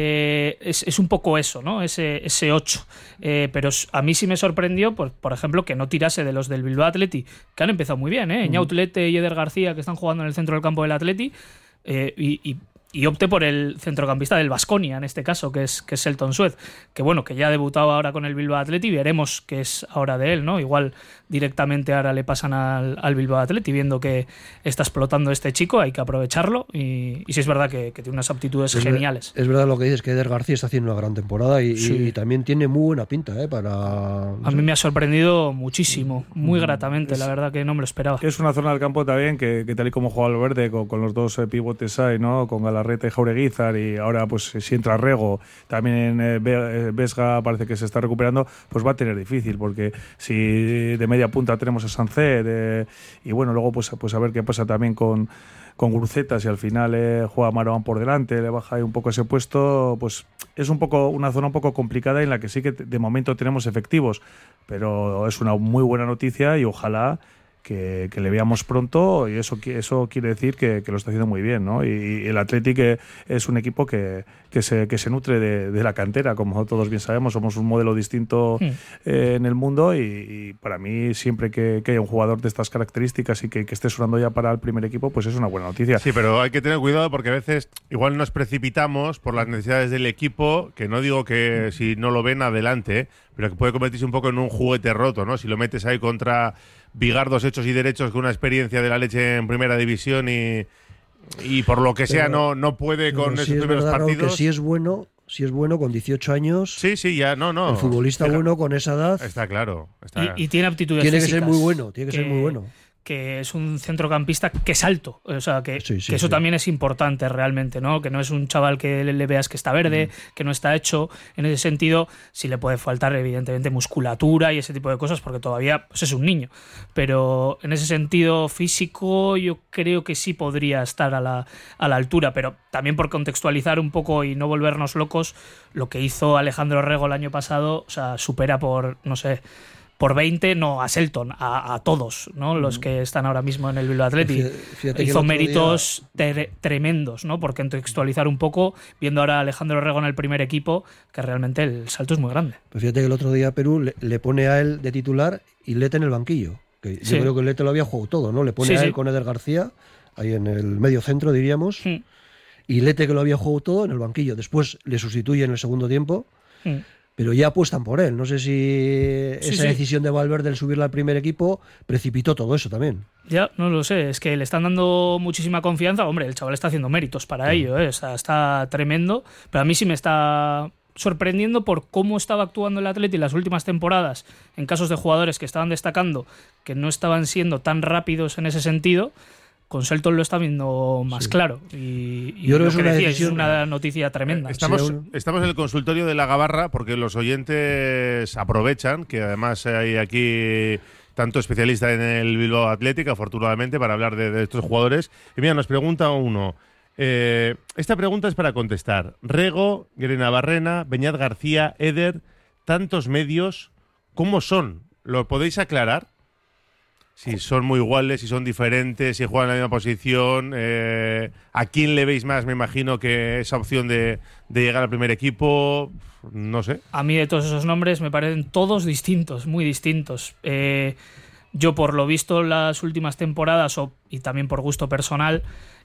Eh, es. Es un poco eso, ¿no? Ese, ese ocho. Eh, pero s- a mí sí me sorprendió, pues, por ejemplo, que no tirase de los del Bilbao Athletic, que han empezado muy bien, ¿eh? Ñaut Lete y Eder García, que están jugando en el centro del campo del Athletic, eh, y, y y opte por el centrocampista del Baskonia, en este caso, que es, que es Shelton Suez, que bueno, que ya ha debutado ahora con el Bilbao Athletic, y veremos qué es ahora de él, ¿no? Igual directamente ahora le pasan al, al Bilbao Athletic, viendo que está explotando este chico, hay que aprovecharlo, y, y sí es verdad que, que tiene unas aptitudes Es ver- geniales. Es verdad lo que dices, que Eder García está haciendo una gran temporada y, Sí. y también tiene muy buena pinta, ¿eh? Para. A mí me ha sorprendido muchísimo, muy gratamente, la verdad que no me lo esperaba. Es una zona del campo también que, que tal y como juega el Verde con, con los dos eh, pivotes ahí, ¿no? Con Galarreta y Jaureguizar, y ahora pues si entra Rego, también eh, Ve- eh, Vesga parece que se está recuperando, pues va a tener difícil, porque si de media punta tenemos a Sancet, eh, y bueno, luego pues, pues a ver qué pasa también con con Gruceta, si al final eh, juega Marouane por delante, le baja ahí un poco ese puesto, pues es un poco una zona un poco complicada en la que sí que de momento tenemos efectivos, pero es una muy buena noticia y ojalá que, que le veamos pronto, y eso, qui- eso quiere decir que, que lo está haciendo muy bien, ¿no? Y, y el Athletic eh, es un equipo que, que, se, que se nutre de, de la cantera, como todos bien sabemos, somos un modelo distinto Hmm. eh, en el mundo, y, y para mí siempre que, que haya un jugador de estas características y que, que esté sonando ya para el primer equipo, pues es una buena noticia. Sí, pero hay que tener cuidado porque a veces igual nos precipitamos por las necesidades del equipo, que no digo que si no lo ven adelante, ¿eh? Pero que puede convertirse un poco en un juguete roto, ¿no? Si lo metes ahí contra bigardos hechos y derechos con una experiencia de la leche en primera división y, y por lo que Pero- sea no, no puede pero con sí esos es primeros verdad, Raúl, partidos. que si es bueno, si es bueno con dieciocho años. Sí, sí, ya, no, no. El futbolista Pero- bueno con esa edad Está claro. Está... Y, y tiene aptitudes tiene que físicas, ser muy bueno, tiene que, ser muy bueno. Que es un centrocampista que es alto. O sea, que, Sí, sí, que eso sí. también es importante realmente, ¿no? Que no es un chaval que le, le veas que está verde, Mm. que no está hecho. En ese sentido, sí le puede faltar, evidentemente, musculatura y ese tipo de cosas, porque todavía pues, es un niño. Pero en ese sentido físico, yo creo que sí podría estar a la, a la altura. Pero también por contextualizar un poco y no volvernos locos, lo que hizo Alejandro Rego el año pasado, o sea, supera por, no sé, por veinte, no a Selton, a, a todos, ¿no? Los que están ahora mismo en el Bilbao Athletic. Fíjate- fíjate que el Hizo otro méritos tre- tremendos, ¿no? Por contextualizar un poco, viendo ahora a Alejandro Rego en el primer equipo, que realmente el salto es muy grande. Pues fíjate que el otro día Perú le, le pone a él de titular y Lete en el banquillo. Que Sí. Yo creo que Lete lo había jugado todo, ¿no? Le pone Sí, a él sí. con Eder García, ahí en el medio centro, diríamos. Mm. Y Lete, que lo había jugado todo, en el banquillo. Después le sustituye en el segundo tiempo. Mm. Pero ya apuestan por él. No sé si Sí, esa sí. decisión de Valverde el subirla al primer equipo precipitó todo eso también. Ya, no lo sé, es que le están dando muchísima confianza. Hombre, el chaval está haciendo méritos para ello, ¿eh? O sea, está tremendo. Pero a mí sí me está sorprendiendo por cómo estaba actuando el Atleti en las últimas temporadas en casos de jugadores que estaban destacando, que no estaban siendo tan rápidos en ese sentido. Con Selton lo está viendo más Sí. claro. Y, y Yo creo lo que es que una decíais, decisión- es una noticia tremenda. Estamos, Sí, un- estamos en el consultorio de la Gabarra porque los oyentes aprovechan, que además hay aquí tanto especialista en el Bilbao Athletic, afortunadamente, para hablar de, de estos jugadores. Y mira, nos pregunta uno. eh, esta pregunta es para contestar. Rego, Grena Barrena, Beñat García, Eder, tantos medios, ¿cómo son? ¿Lo podéis aclarar? Si son muy iguales, si son diferentes, si juegan en la misma posición, eh, ¿a quién le veis más? Me imagino que esa opción de, de llegar al primer equipo, no sé. A mí de todos esos nombres me parecen todos distintos, muy distintos. Eh, yo por lo visto las últimas temporadas, o, y también por gusto personal,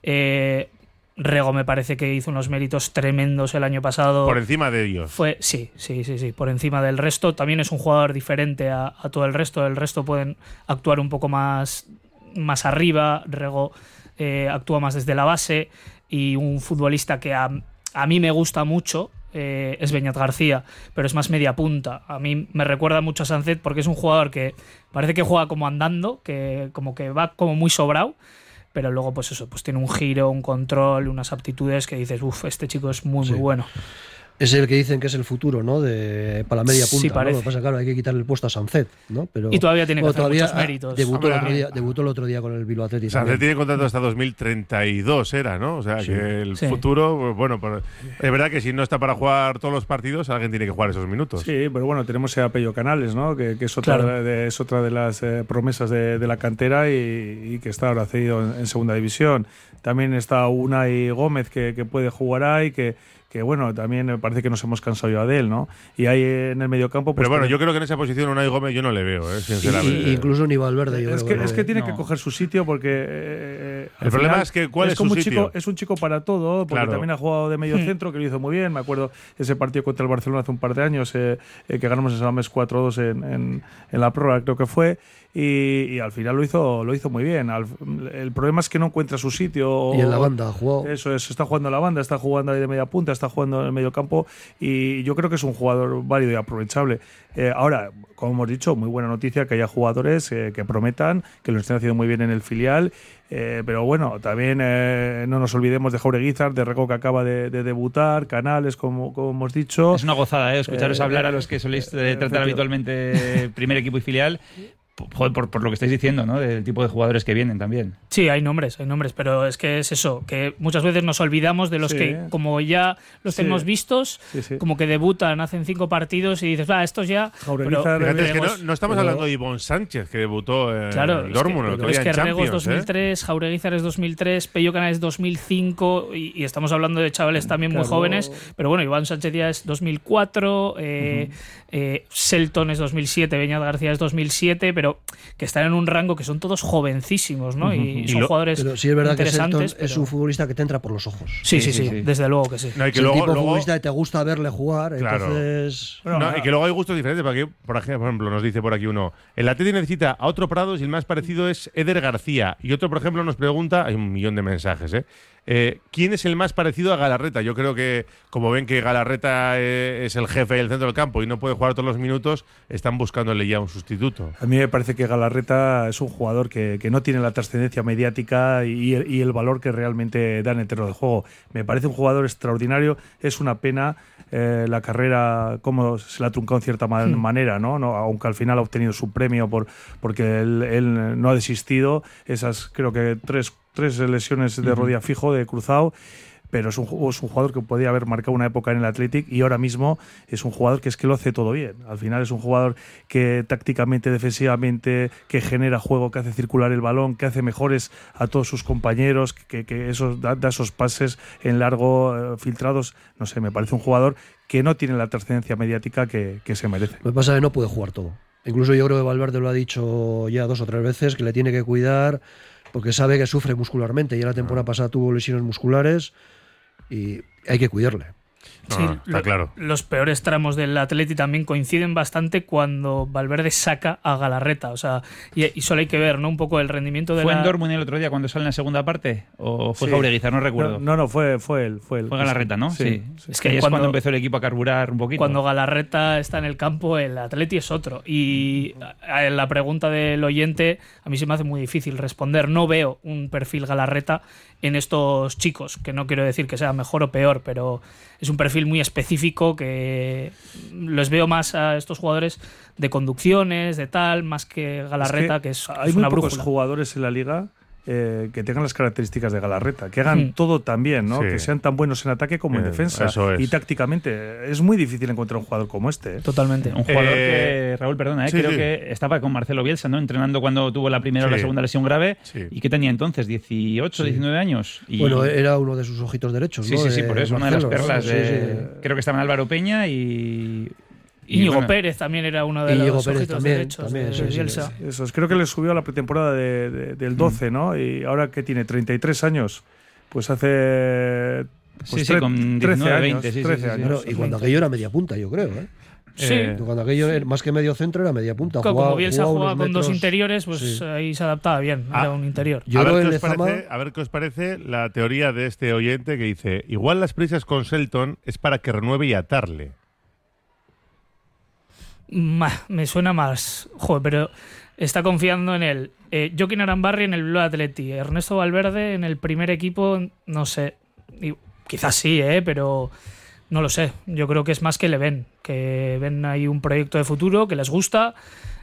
eh, Rego me parece que hizo unos méritos tremendos el año pasado. Por encima de ellos. Fue, sí, sí, sí, sí, por encima del resto. También es un jugador diferente a, a todo el resto. El resto pueden actuar un poco más, más arriba. Rego eh, actúa más desde la base. Y un futbolista que a, a mí me gusta mucho eh, es Beñat García, pero es más media punta. A mí me recuerda mucho a Sancet porque es un jugador que parece que juega como andando, que como que va como muy sobrado. Pero luego, pues eso, pues tiene un giro, un control, unas aptitudes que dices, uff, este chico es muy, Sí. muy bueno. Es el que dicen que es el futuro, ¿no? De, para la media punta. Sí, ¿no? parece. Lo que pasa, claro, hay que quitarle el puesto a Sancet, ¿no? Pero, Y todavía tiene que hacer todavía, muchos méritos. Debutó el, Hombre, otro día, debutó el otro día con el Bilbao Athletic. Sánchez también. tiene contrato hasta dos mil treinta y dos, era, ¿no? O sea, Sí. que el Sí. futuro, pues, bueno, pues, es verdad que si no está para jugar todos los partidos, alguien tiene que jugar esos minutos. Sí, pero bueno, tenemos a Pello Canales, ¿no? Que, que es, otra Claro. de, es otra de las eh, promesas de, de la cantera y, y que está ahora cedido en, en segunda división. También está Unai Gómez, que, que puede jugar ahí, que, que bueno, también me parece que nos hemos cansado ya de él, ¿no? Y ahí en el mediocampo... Pues Pero bueno, tiene- yo creo que en esa posición Unai Gómez yo no le veo, ¿eh? Y- sinceramente. y- incluso ni Valverde. Yo Es creo que, es que tiene no. que coger su sitio porque... eh, El al problema final es que ¿cuál es como su un sitio? Chico, es un chico para todo, porque Claro. también ha jugado de medio centro, que lo hizo muy bien. Me acuerdo ese partido contra el Barcelona hace un par de años, eh, eh, que ganamos en Salames cuatro dos en, en, en la prórroga, creo que fue. Y, y al final lo hizo, lo hizo muy bien. Al- el problema es que no encuentra su sitio. Y en la banda ha jugado. Eso es, está jugando en la banda, está jugando ahí de media punta, está jugando en el medio campo y yo creo que es un jugador válido y aprovechable. Eh, ahora, como hemos dicho, muy buena noticia que haya jugadores eh, que prometan, que lo estén haciendo muy bien en el filial, eh, pero bueno, también eh, no nos olvidemos de Jaureguizar, de Rego que acaba de, de debutar, Canales, como, como hemos dicho. Es una gozada, ¿eh? Escucharos Eh, hablar a los que soléis eh, eh, tratar efectivo. habitualmente primer equipo y filial. Joder, por, por lo que estáis diciendo, ¿no? Del tipo de jugadores que vienen también. Sí, hay nombres, hay nombres, pero es que es eso, que muchas veces nos olvidamos de los Sí. que, como ya los Sí. tenemos vistos, Sí, sí. como que debutan, hacen cinco partidos y dices, va, estos ya... Jaureguizar, pero Fíjate, es que no, tenemos- no estamos pero- hablando de Ivonne Sánchez, que debutó en Claro, el es Dortmund, que, el otro es día que en Rego es Champions, dos mil ¿eh? tres, Jaureguizar es dos mil tres, Pello Canales es dos mil cinco y, y estamos hablando de chavales también muy Claro. jóvenes, pero bueno, Iván Sánchez ya es dos mil cuatro, eh, eh, Selton es dos mil siete, Beñat García es dos mil siete, pero que están en un rango que son todos jovencísimos, ¿no? Y son lo- jugadores Pero sí es verdad que Selton interesantes. es pero- un futbolista que te entra por los ojos. Sí, sí, Sí, sí, sí, sí. desde luego que sí. No, y Es que el luego, tipo de luego- futbolista que te gusta verle jugar, Claro. entonces... Bueno, no, nada. y que luego hay gustos diferentes. Porque, por ej- por ejemplo, nos dice por aquí uno: el Atleti necesita a otro Prados y el más parecido es Eder García. Y otro, por ejemplo, nos pregunta: hay un millón de mensajes, ¿eh? Eh, ¿Quién es el más parecido a Galarreta? Yo creo que, como ven que Galarreta eh, es el jefe del centro del campo y no puede jugar todos los minutos, están buscándole ya un sustituto. A mí me parece que Galarreta es un jugador que, que no tiene la trascendencia mediática y el, y el valor que realmente da en el terreno de juego. Me parece un jugador extraordinario. Es una pena eh, la carrera, cómo se la ha truncado en cierta man- sí. manera, ¿no? ¿no? Aunque al final ha obtenido su premio por porque él, él no ha desistido. Esas, creo que tres, tres lesiones de uh-huh. rodilla fijo, de cruzado. Pero es un, es un jugador que podía haber marcado una época en el Athletic y ahora mismo es un jugador que es que lo hace todo bien. Al final es un jugador que tácticamente, defensivamente, que genera juego, que hace circular el balón, que hace mejores a todos sus compañeros, que, que esos, da, da esos pases en largo, eh, filtrados. No sé, me parece un jugador que no tiene la trascendencia mediática que, que se merece. Lo que pasa es que no puede jugar todo. Incluso yo creo que Valverde lo ha dicho ya dos o tres veces, que le tiene que cuidar porque sabe que sufre muscularmente. Ya la temporada pasada tuvo lesiones musculares y hay que cuidarle. No, sí, no, está lo, claro. Los peores tramos del Atleti también coinciden bastante cuando Valverde saca a Galarreta. O sea, y, y solo hay que ver, ¿no? Un poco el rendimiento de ¿Fue la... en Dortmund el otro día cuando sale en la segunda parte? ¿O fue sí. Jaureguizar? No recuerdo. No, no, fue, fue él. Fue, él. Fue Galarreta, ¿no? Sí. sí. sí. Es que ahí cuando, es cuando empezó el equipo a carburar un poquito. Cuando Galarreta está en el campo, el Atleti es otro. Y a la pregunta del oyente, a mí se me hace muy difícil responder. No veo un perfil Galarreta en estos chicos, que no quiero decir que sea mejor o peor, pero es un perfil muy específico que los veo más a estos jugadores de conducciones, de tal, más que Galarreta, es que, que es, hay es muy una pocos brújula. Jugadores en la liga eh, que tengan las características de Galarreta, que hagan mm. todo tan bien, ¿no? Sí. Que sean tan buenos en ataque como eh, en defensa. Eso es. Y tácticamente es muy difícil encontrar un jugador como este. ¿eh? Totalmente. Un jugador eh, que, Raúl, perdona, ¿eh? sí, creo sí. que estaba con Marcelo Bielsa, ¿no? Entrenando cuando tuvo la primera sí. o la segunda lesión grave. Sí. ¿Y qué tenía entonces? ¿dieciocho, sí. diecinueve años? Y... Bueno, era uno de sus ojitos derechos, sí, ¿no? Sí, sí, de por eso, Marcelo, una de las perlas. ¿no? De... Sí, sí. Creo que estaban Álvaro Peña y... Íñigo bueno, Pérez también era uno de Íñigo los Pérez ojitos también, derechos también, de sí, sí, Bielsa. sí. Eso es, creo que le subió a la pretemporada de, de, del doce, mm. ¿no? Y ahora que tiene treinta y tres años, pues hace pues sí, sí, con trece años, veinte, sí, trece sí, sí, años. Bueno, y cuando aquello era media punta, yo creo, ¿eh? Sí. Eh, cuando aquello era, más que medio centro era media punta. Claro, jugaba, como Bielsa jugaba jugaba unos con dos metros, interiores, pues sí. ahí se adaptaba bien, Ah, era un interior. Yo a, creo ver que qué el os parece, Lezama... a ver qué os parece la teoría de este oyente que dice: igual las prisas con Shelton es para que renueve y atarle. Me suena más. Joder, pero está confiando en él. Eh, Joaquín Arambarri en el Bilbao Athletic, Ernesto Valverde en el primer equipo, no sé. Y quizás sí, ¿eh? Pero no lo sé. Yo creo que es más que le ven. Que ven ahí un proyecto de futuro que les gusta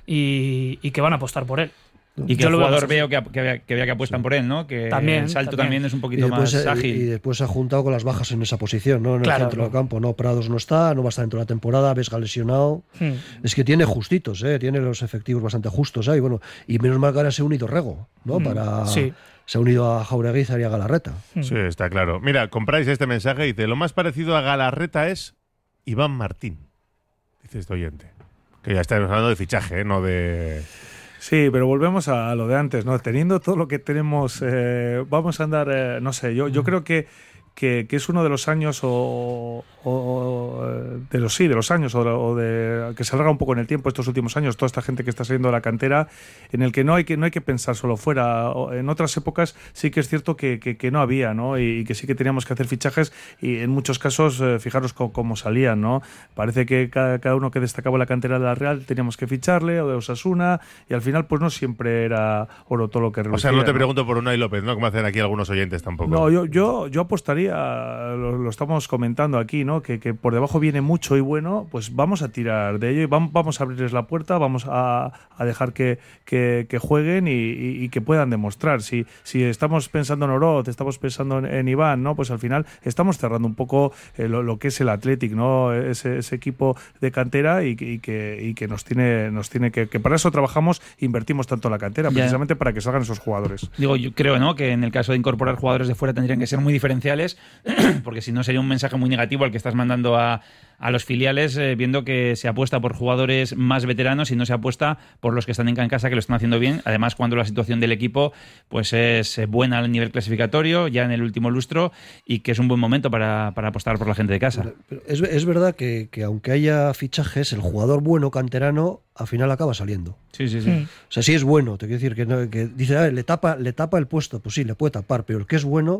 y, y que van a apostar por él. Y que Yo el lo jugador veo veo que, que, vea, que vea que apuestan sí. por él, ¿no? Que también, el salto también. también es un Y poquito después, más eh, ágil. y después se ha juntado con las bajas en esa posición, ¿no? En claro, el centro claro. del campo. No, Prados no está, no va a estar dentro de la temporada, Vesga lesionado. Hmm. Es que tiene justitos, ¿eh? Tiene los efectivos bastante justos, ¿eh? Y, bueno, y menos mal que ahora se ha unido Rego, ¿no? Hmm. Para... Sí. Se ha unido a Jaureguizar y a Galarreta. Hmm. Sí, está claro. Mira, compráis este mensaje y dice: lo más parecido a Galarreta es Iván Martín. Dice este oyente. Que ya estamos hablando de fichaje, ¿eh? No de... Sí, pero volvemos a, a lo de antes, ¿no? Teniendo todo lo que tenemos, eh, vamos a andar, eh, no sé, yo, yo creo que, que, que es uno de los años o, o de los sí, de los años o de, o de que se alarga un poco en el tiempo estos últimos años, toda esta gente que está saliendo de la cantera, en el que no hay que no hay que pensar solo fuera. En otras épocas sí que es cierto que, que, que no había, ¿no? Y, y que sí que teníamos que hacer fichajes y en muchos casos eh, fijaros cómo, cómo salían, ¿no? Parece que cada, cada uno que destacaba la cantera de la Real teníamos que ficharle, o de Osasuna, y al final pues no siempre era oro todo lo que relucía. O sea, no te ¿no? pregunto por Unai López, ¿no? Como hacen aquí algunos oyentes tampoco. No, yo, yo, yo apostaría, lo, lo estamos comentando aquí, ¿no? Que, que por debajo viene mucho y bueno, pues vamos a tirar de ello y vamos, vamos a abrirles la puerta, vamos a, a dejar que, que, que jueguen y, y, y que puedan demostrar. Si, si estamos pensando en Oroz, estamos pensando en, en Iván, ¿no? Pues al final estamos cerrando un poco eh, lo, lo que es el Athletic, ¿no? Ese, ese equipo de cantera y, y que, y que nos tiene, nos tiene que, que para eso trabajamos, invertimos tanto en la cantera, ya. precisamente para que salgan esos jugadores. Digo, yo creo, ¿no? Que en el caso de incorporar jugadores de fuera tendrían que ser muy diferenciales, porque si no sería un mensaje muy negativo al que estás mandando a, a los filiales, eh, viendo que se apuesta por jugadores más veteranos y no se apuesta por los que están en casa, que lo están haciendo bien. Además, cuando la situación del equipo pues es buena al nivel clasificatorio, ya en el último lustro, y que es un buen momento para, para apostar por la gente de casa. Pero, pero es, es verdad que, que aunque haya fichajes, el jugador bueno canterano al final acaba saliendo. Sí, sí, sí. Mm. O sea, sí es bueno, te quiero decir que, no, que dice, ah, le tapa, le tapa el puesto, pues sí, le puede tapar, pero el que es bueno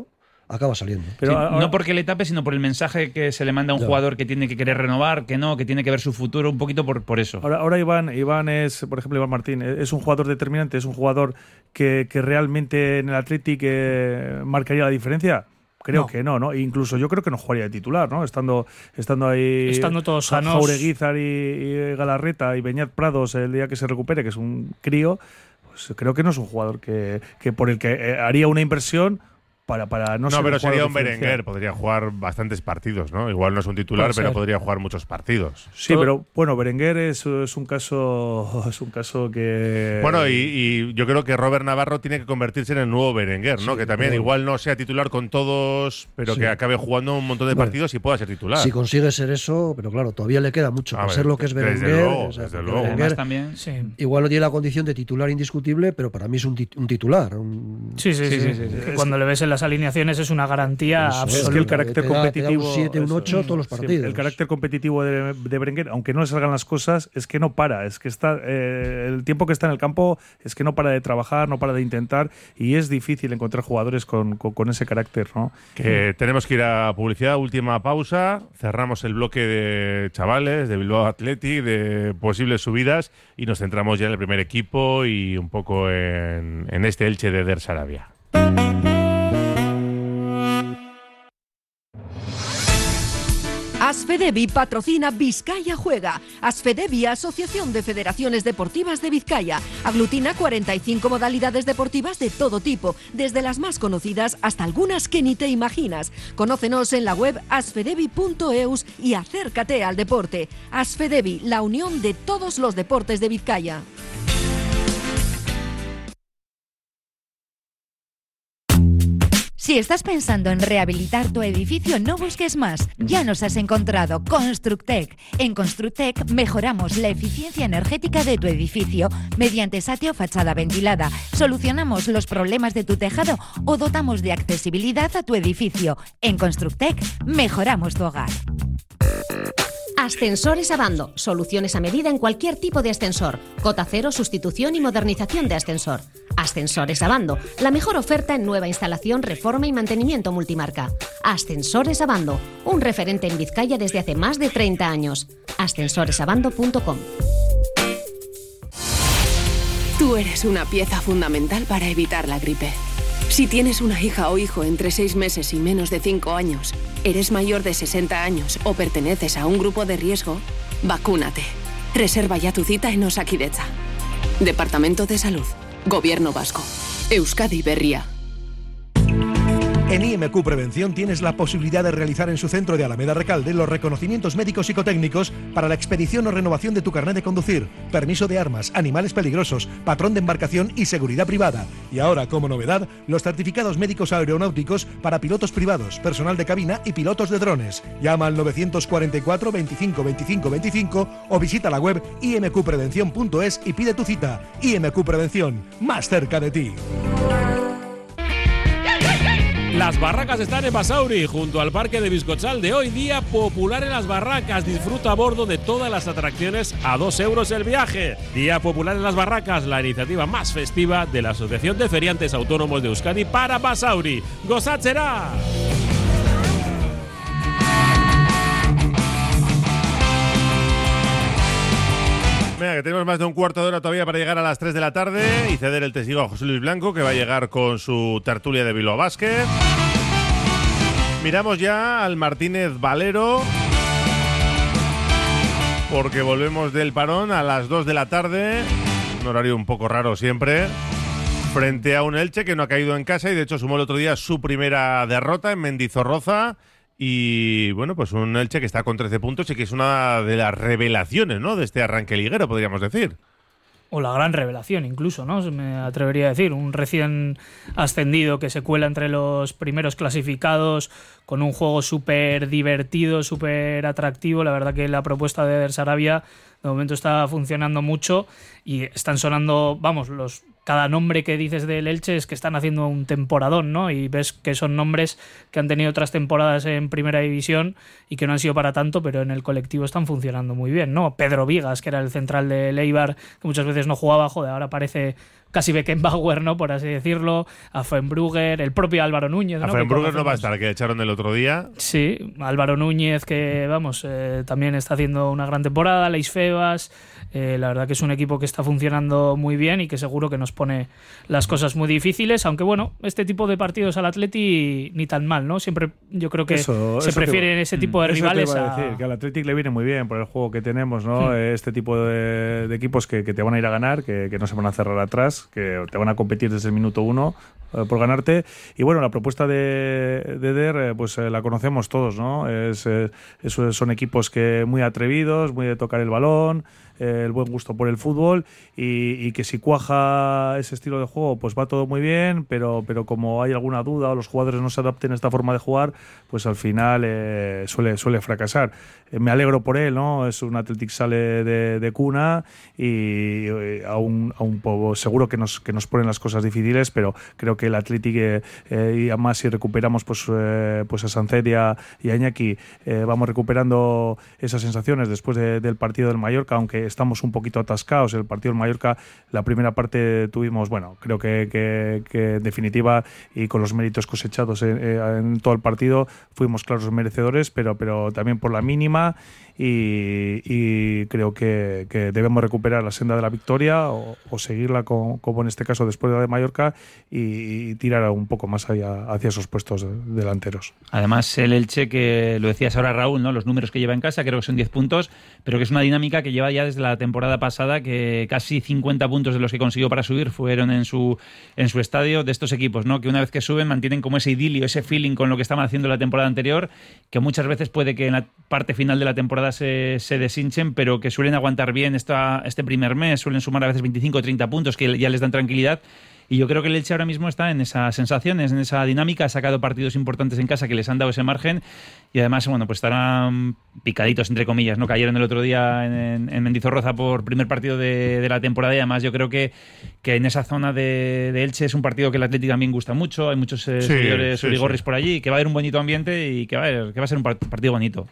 acaba saliendo. Pero sí, ahora, no porque le tape, sino por el mensaje que se le manda a un ya. jugador que tiene que querer renovar, que no, que tiene que ver su futuro, un poquito por, por eso. Ahora, ahora Iván, Iván es, por ejemplo, Iván Martín, es un jugador determinante, es un jugador que, que realmente en el Athletic eh, marcaría la diferencia. Creo no. que no, ¿no? Incluso yo creo que no jugaría de titular, ¿no? Estando, estando ahí. Estando todos sanos. Jaureguizar y, y Galarreta y Beñat Prados el día que se recupere, que es un crío, pues creo que no es un jugador que, que por el que haría una inversión. Para, para no, no pero sería un Berenguer, podría jugar bastantes partidos, ¿no? Igual no es un titular, pero podría jugar muchos partidos. Sí, Todo. pero bueno, Berenguer es, es un caso es un caso que... Bueno, y, y yo creo que Robert Navarro tiene que convertirse en el nuevo Berenguer, ¿no? Sí, que también pero... igual no sea titular con todos, pero sí. que acabe jugando un montón de bueno, partidos y pueda ser titular. Si consigue ser eso, pero claro, todavía le queda mucho. Para ser lo que es Berenguer. Desde luego, o sea, desde luego. Berenguer, también, sí. Igual no tiene la condición de titular indiscutible, pero para mí es un, tit- un titular. Un... Sí, sí, sí. sí, sí, sí. Que cuando le ves en las alineaciones es una garantía Eso, absoluta. Es que el carácter te da, competitivo. Te da un siete, un ocho todos los partidos. Sí, el carácter competitivo de, de Berenguer, aunque no le salgan las cosas, es que no para. Es que está eh, el tiempo que está en el campo es que no para de trabajar, no para de intentar, y es difícil encontrar jugadores con, con, con ese carácter, ¿no? Que tenemos que ir a publicidad, última pausa. Cerramos el bloque de chavales, de Bilbao Athletic, de posibles subidas, y nos centramos ya en el primer equipo y un poco en, en este Elche de Der Sarabia. Asfedevi patrocina Vizcaya Juega. Asfedevi, Asociación de Federaciones Deportivas de Vizcaya, aglutina cuarenta y cinco modalidades deportivas de todo tipo, desde las más conocidas hasta algunas que ni te imaginas. Conócenos en la web asfedevi punto eus y acércate al deporte. Asfedevi, la unión de todos los deportes de Vizcaya. Si estás pensando en rehabilitar tu edificio, no busques más. Ya nos has encontrado. Constructec. En Constructec mejoramos la eficiencia energética de tu edificio mediante satio fachada ventilada. Solucionamos los problemas de tu tejado o dotamos de accesibilidad a tu edificio. En Constructec mejoramos tu hogar. Ascensores Abando. Soluciones a medida en cualquier tipo de ascensor. Cota cero, sustitución y modernización de ascensor. Ascensores Abando. La mejor oferta en nueva instalación, reforma y mantenimiento multimarca. Ascensores Abando. Un referente en Vizcaya desde hace más de treinta años. ascensores abando punto com. Tú eres una pieza fundamental para evitar la gripe. Si tienes una hija o hijo entre seis meses y menos de cinco años, eres mayor de sesenta años o perteneces a un grupo de riesgo, vacúnate. Reserva ya tu cita en Osakidetza. Departamento de Salud. Gobierno Vasco. Euskadi Berria. En I M Q Prevención tienes la posibilidad de realizar en su centro de Alameda Recalde los reconocimientos médicos psicotécnicos para la expedición o renovación de tu carnet de conducir, permiso de armas, animales peligrosos, patrón de embarcación y seguridad privada. Y ahora, como novedad, los certificados médicos aeronáuticos para pilotos privados, personal de cabina y pilotos de drones. Llama al novecientos cuarenta y cuatro, veinticinco, veinticinco, veinticinco o visita la web i m q prevención punto es y pide tu cita. I M Q Prevención, más cerca de ti. Las barracas están en Basauri, junto al parque de Bizcochal, hoy día popular en las barracas. Disfruta a bordo de todas las atracciones a dos euros el viaje. Día popular en las barracas, la iniciativa más festiva de la Asociación de Feriantes Autónomos de Euskadi para Basauri. ¡Gozatxera! Venga, que tenemos más de un cuarto de hora todavía para llegar a las tres de la tarde y ceder el testigo a José Luis Blanco, que va a llegar con su tertulia de Bilbao Basket. Miramos ya al Martínez Valero, porque volvemos del parón a las dos de la tarde, un horario un poco raro siempre, frente a un Elche que no ha caído en casa y de hecho sumó el otro día su primera derrota en Mendizorroza. Y bueno, pues un Elche que está con trece puntos y que es una de las revelaciones, ¿no?, de este arranque liguero, podríamos decir. O la gran revelación incluso, ¿no? Me atrevería a decir. Un recién ascendido que se cuela entre los primeros clasificados con un juego súper divertido, súper atractivo. La verdad que la propuesta de Der Sarabia de momento está funcionando mucho y están sonando, vamos, los cada nombre que dices del Elche es que están haciendo un temporadón, ¿no? Y ves que son nombres que han tenido otras temporadas en primera división y que no han sido para tanto, pero en el colectivo están funcionando muy bien, ¿no? Pedro Vigas, que era el central de Eibar, que muchas veces no jugaba, joder, ahora parece casi Beckenbauer, ¿no? Por así decirlo, a Fuenbrugger, el propio Álvaro Núñez, ¿no? A Fuenbrugger no va a estar, que echaron el otro día. Sí, Álvaro Núñez, que vamos, eh, también está haciendo una gran temporada, Leis Febas, eh, la verdad que es un equipo que está funcionando muy bien y que seguro que nos pone las cosas muy difíciles, aunque bueno, este tipo de partidos al Atleti ni tan mal, ¿no? Siempre yo creo que eso, se eso prefieren te, ese tipo de eso rivales te iba a a... decir, que al Athletic le viene muy bien por el juego que tenemos, ¿no? Hmm. Este tipo de, de equipos que, que te van a ir a ganar, que, que no se van a cerrar atrás, que te van a competir desde el minuto uno eh, por ganarte. Y bueno, la propuesta de, de Der, eh, pues eh, la conocemos todos, ¿no? Es, eh, eso son equipos que muy atrevidos, muy de tocar el balón, eh, el buen gusto por el fútbol y, y que si cuaja ese estilo de juego, pues va todo muy bien, pero, pero como hay alguna duda o los jugadores no se adapten a esta forma de jugar, pues al final eh, suele, suele fracasar. Eh, me alegro por él, ¿no? Es un Athletic sale de, de cuna y eh, aún, aún po- seguro que nos, que nos ponen las cosas difíciles, pero creo que el Athletic, eh, eh, y además si recuperamos pues, eh, pues a Sánchez y a, y a Iñaki, eh, vamos recuperando esas sensaciones después de, del partido del Mallorca, aunque estamos un poquito atascados. El partido del Mallorca, la primera parte tuvimos, bueno, creo que, que, que en definitiva y con los méritos cosechados en, en todo el partido fuimos claros merecedores, pero, pero también por la mínima y, y creo que, que debemos recuperar la senda de la victoria o, o seguirla con, como en este caso después de la de Mallorca y, y tirar un poco más allá hacia esos puestos delanteros. Además el Elche, que lo decías ahora Raúl, ¿no? Los números que lleva en casa creo que son diez puntos, pero que es una dinámica que lleva ya desde la temporada pasada, que casi cincuenta puntos de los que consiguió para subir fueron en su en su estadio, de estos equipos, ¿no? Que una vez que suben mantienen como ese idilio, ese feeling con lo que estaban haciendo la temporada anterior, que muchas veces puede que en la parte final de la temporada se, se deshinchen, pero que suelen aguantar bien esta, este primer mes, suelen sumar a veces veinticinco o treinta puntos que ya les dan tranquilidad. Y yo creo que el Elche ahora mismo está en esas sensaciones, en esa dinámica, ha sacado partidos importantes en casa que les han dado ese margen y además, bueno, pues estarán picaditos, entre comillas, ¿no? Cayeron el otro día en, en Mendizorroza por primer partido de, de la temporada y además yo creo que, que en esa zona de, de Elche es un partido que el Atlético también gusta mucho, hay muchos eh, Sí, seguidores sí, urigorris sí. por allí, que va a haber un bonito ambiente y que va a, haber, que va a ser un partido bonito.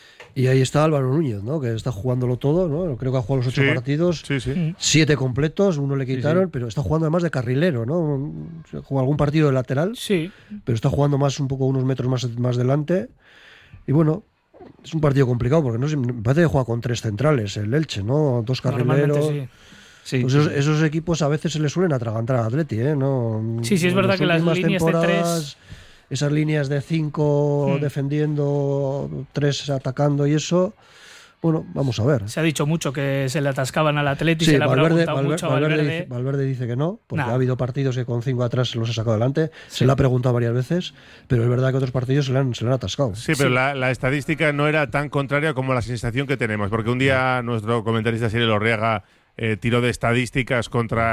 Y ahí está Álvaro Núñez, ¿no? Que está jugándolo todo, ¿no? Creo que ha jugado los ocho Sí, partidos, sí, sí. siete completos, uno le quitaron, sí. pero está jugando además de carrilero, ¿no? Juega algún partido de lateral, Sí. pero está jugando más un poco unos metros más, más delante. Y bueno, es un partido complicado porque no sé, me parece que juega con tres centrales el Elche, ¿no? Dos carrileros. Normalmente sí. Sí, Pues esos, esos equipos a veces se les suelen atragantar al Atleti, ¿eh? No, Sí, sí, es en verdad que las últimas líneas de temporadas, esas líneas de cinco Hmm. defendiendo, tres atacando y eso, bueno, vamos a ver. Se ha dicho mucho que se le atascaban al Atleti, Sí, se le ha Valverde, preguntado Valverde, mucho a Valverde Valverde. dice, Valverde dice que no, porque Nah. ha habido partidos que con cinco atrás se los ha sacado adelante. Sí. Se le ha preguntado varias veces, pero es verdad que otros partidos se le han, se le han atascado. Sí, pero La, la estadística no era tan contraria como la sensación que tenemos, porque un día nuestro comentarista Cyril Orriaga eh, tiró de estadísticas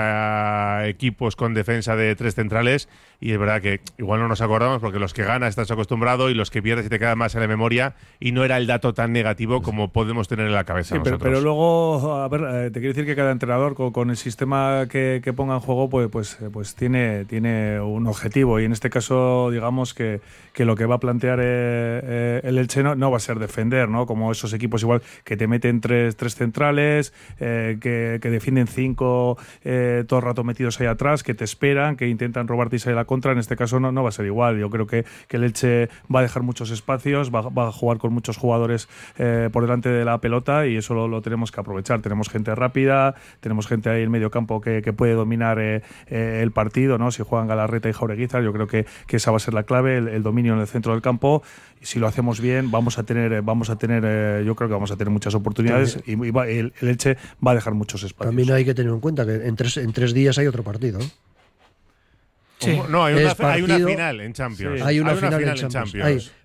contra equipos con defensa de tres centrales y es verdad que igual no nos acordamos porque los que ganas estás acostumbrado y los que pierdes y te queda más en la memoria y no era el dato tan negativo como podemos tener en la cabeza Sí, pero, nosotros. pero luego, a ver, eh, te quiero decir que cada entrenador con, con el sistema que, que ponga en juego, pues, pues, eh, pues tiene, tiene un objetivo y en este caso, digamos que, que lo que va a plantear eh, eh, el Elche no, no va a ser defender, ¿no? Como esos equipos igual que te meten tres, tres centrales, eh, que, que defienden cinco eh, todo el rato metidos ahí atrás, que te esperan, que intentan robarte y salir a la contra. En este caso no, no va a ser igual. Yo creo que, que el Elche va a dejar muchos espacios, va, va a jugar con muchos jugadores eh, por delante de la pelota y eso lo, lo tenemos que aprovechar. Tenemos gente rápida, tenemos gente ahí en medio campo que, que puede dominar eh, eh, el partido, ¿no? Si juegan Galarreta y Jaureguizar, yo creo que, que esa va a ser la clave, el, el dominio en el centro del campo. Y si lo hacemos bien, vamos a tener, vamos a tener, eh, yo creo que vamos a tener muchas oportunidades y, y va, el, el Elche va a dejar muchos espacios. También hay que tener en cuenta que en tres, en tres días hay otro partido, ¿eh? Sí. No, hay una, Es hay una partido- final en Champions. Sí. Hay una, final, final en en Champions. Champions. Hay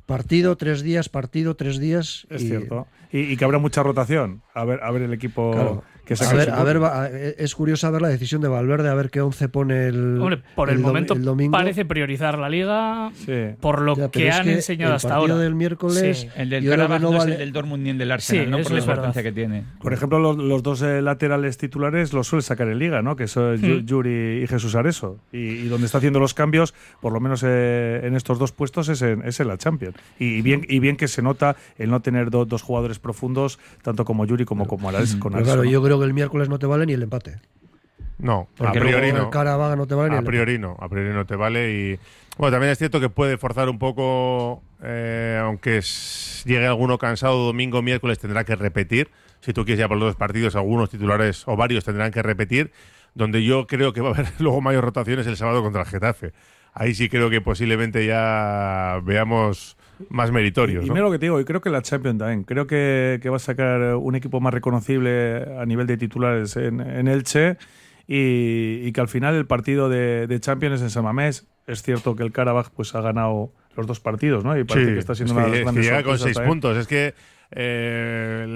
partido, tres días, partido, tres días. Es y, cierto. Y, y que habrá mucha rotación. A ver, a ver el equipo claro. que se a ver, a ver, va, es curioso ver la decisión de Valverde, a ver qué once pone el. Hombre, por el, el momento el domingo. parece priorizar la Liga sí. por lo ya, que es han que enseñado el hasta ahora. del miércoles, sí. El del yo creo Karabaj que no no vale... es el del Dortmund ni el del Arsenal, sí, ¿no? Por la es importancia verdad. que tiene. Por ejemplo, los, los dos eh, laterales titulares los suele sacar en Liga, ¿no? Que son hmm. Yuri y Jesús Areso. Y, y donde está haciendo los cambios, por lo menos eh, en estos dos puestos, es en, es en la Champions. Y, y, bien, y bien que se nota el no tener do, dos jugadores profundos, tanto como Yuri como, como Areso. Pero claro, ¿no? yo creo que el miércoles no te vale ni el empate. No, porque a priori no. El Karabaj no te vale a ni el priori no, a priori no te vale. Y bueno, también es cierto que puede forzar un poco, eh, aunque es, llegue alguno cansado domingo, miércoles tendrá que repetir. Si tú quieres ya por los dos partidos, algunos titulares o varios tendrán que repetir. Donde yo creo que va a haber luego mayores rotaciones el sábado contra el Getafe. Ahí sí creo que posiblemente ya veamos más meritorios. Y, y ¿no? mira lo que te digo, y creo que la Champions también. Creo que, que va a sacar un equipo más reconocible a nivel de titulares en, en Elche. Y, y que al final el partido de, de Champions en San Mamés, es cierto que el Karabaj pues ha ganado los dos partidos, ¿no? Y parece sí, que está siendo es una que, de las grandes es que llega con seis también. puntos. Es que eh,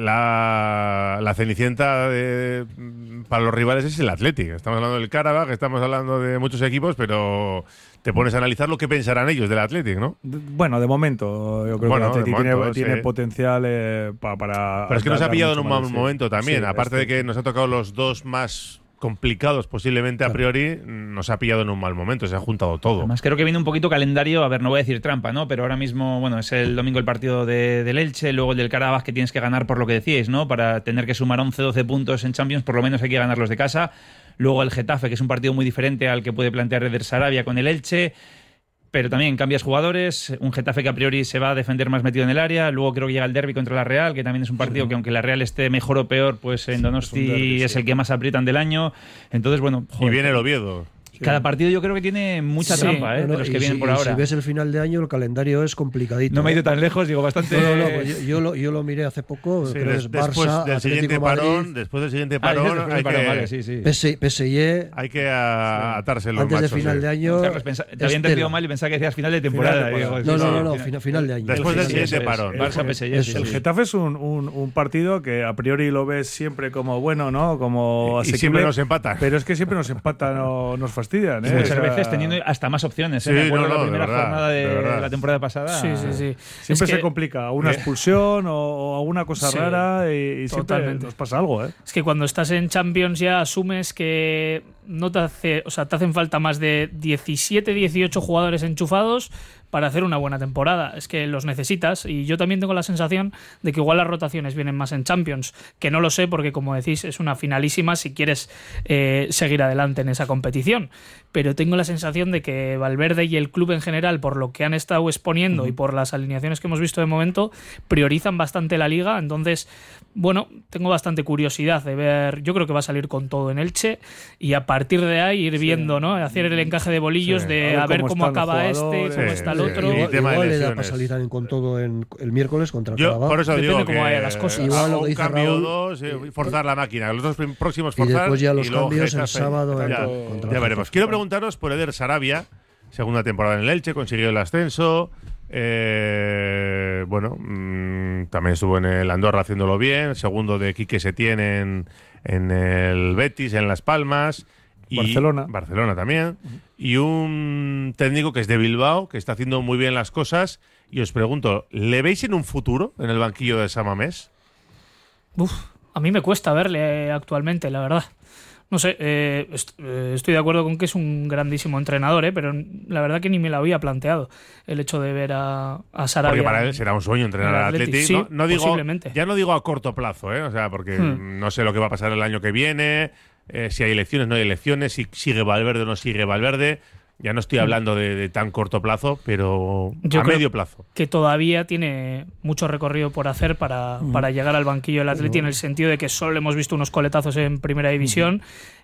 la, la cenicienta de, para los rivales es el Athletic. Estamos hablando del Karabaj, estamos hablando de muchos equipos, pero te pones a analizar lo que pensarán ellos del Athletic, ¿no? Bueno, de momento, yo creo bueno, que el Athletic momento, tiene, tiene sí. potencial eh, pa, para. Pero es que nos ha pillado en un mal sí. momento también. Sí, Aparte de que nos ha tocado los dos más complicados posiblemente a priori, nos ha pillado en un mal momento, se ha juntado todo. Además creo que viene un poquito calendario, a ver, no voy a decir trampa, ¿no? Pero ahora mismo, bueno, es el domingo el partido de, del Elche, luego el del Karabaj que tienes que ganar por lo que decíais, ¿no? Para tener que sumar once doce puntos en Champions, por lo menos hay que ganarlos de casa. Luego el Getafe, que es un partido muy diferente al que puede plantear Eder Sarabia con el Elche. Pero también cambias jugadores, un Getafe que a priori se va a defender más metido en el área, luego creo que llega el derbi contra la Real, que también es un partido que aunque la Real esté mejor o peor, pues en Donosti es, derbi, es sí. el que más aprietan del año. Entonces, bueno... Joder, y viene el Oviedo. Cada partido yo creo que tiene mucha sí, trampa, ¿eh? Bueno, de los que y vienen si, por ahora. Si ves el final de año, el calendario es complicadito. No me he ido ¿eh? tan lejos, digo, bastante... No, no, no, pues yo, yo, lo, yo lo miré hace poco, sí, creo des, que es Barça, después del Atlético siguiente Madrid, parón, después del siguiente parón, ah, después hay parón, que, vale, sí, sí. P S G, hay que a, atarse los antes machos. de final sí. de año... Carlos, pensa, te había entendido mal y pensaba que decías final de temporada. Final de digo, no, sí, no, no, sí, no, final, final, final de año. Después del sí, siguiente es, parón. Barça P S G, sí, el sí. Getafe es un, un, un partido que a priori lo ves siempre como bueno, ¿no? Como y, y siempre nos empatan. Pero es que siempre nos empatan o nos fastidian. ¿eh? Muchas o sea, veces teniendo hasta más opciones. Sí, ¿eh? Me acuerdo no, no, la primera de verdad, jornada de, de de la temporada pasada. Sí, sí, sí. Siempre es se que, complica una expulsión o, o alguna cosa sí, rara y, y siempre totalmente. nos pasa algo, ¿eh? Es que cuando estás en Champions ya asumes que no te hace, o sea, te hacen falta más de diecisiete, dieciocho jugadores enchufados para hacer una buena temporada. Es que los necesitas y yo también tengo la sensación de que igual las rotaciones vienen más en Champions, que no lo sé porque, como decís, es una finalísima si quieres eh, seguir adelante en esa competición. Pero tengo la sensación de que Valverde y el club en general, por lo que han estado exponiendo uh-huh. y por las alineaciones que hemos visto de momento, priorizan bastante la Liga. Entonces, bueno, tengo bastante curiosidad de ver. Yo creo que va a salir con todo en Elche y a partir de ahí ir viendo, sí. ¿no? Hacer el encaje de bolillos sí. de a ver cómo, cómo acaba este, cómo sí, está el sí. otro. Igual, igual le da para lesiones. salir también con todo en, el miércoles contra el Yo Karabaj. por eso Depende digo cómo que vayan las cosas. Igual lo que un dice cambio Raúl, dos, eh, forzar la máquina. Los dos próximos y forzar. después ya los y luego cambios el Getafe. sábado Ya, contra ya veremos. Quiero preguntaros por Eder Sarabia, segunda temporada en el Elche, consiguió el ascenso. Eh, bueno, mmm, también estuvo en el Andorra haciéndolo bien. Segundo de Quique Setién en, en el Betis, en Las Palmas. Y Barcelona. Barcelona también. Uh-huh. Y un técnico que es de Bilbao, que está haciendo muy bien las cosas. Y os pregunto, ¿le veis en un futuro en el banquillo de San Mamés? Uf, a mí me cuesta verle actualmente, la verdad. No sé, eh, est- eh, estoy de acuerdo con que es un grandísimo entrenador, eh, pero la verdad que ni me lo había planteado el hecho de ver a, a Sarabia. Porque para él será un sueño entrenar al Athletic. Athletic. Sí, no, no digo, posiblemente. ya no digo a corto plazo, ¿eh? O sea, porque hmm. no sé lo que va a pasar el año que viene, eh, si hay elecciones, no hay elecciones, si sigue Valverde o no sigue Valverde. Ya no estoy hablando de, de tan corto plazo, pero Yo a creo medio plazo. Que todavía tiene mucho recorrido por hacer para, mm. para llegar al banquillo del Atleti, mm. en el sentido de que solo hemos visto unos coletazos en primera división mm.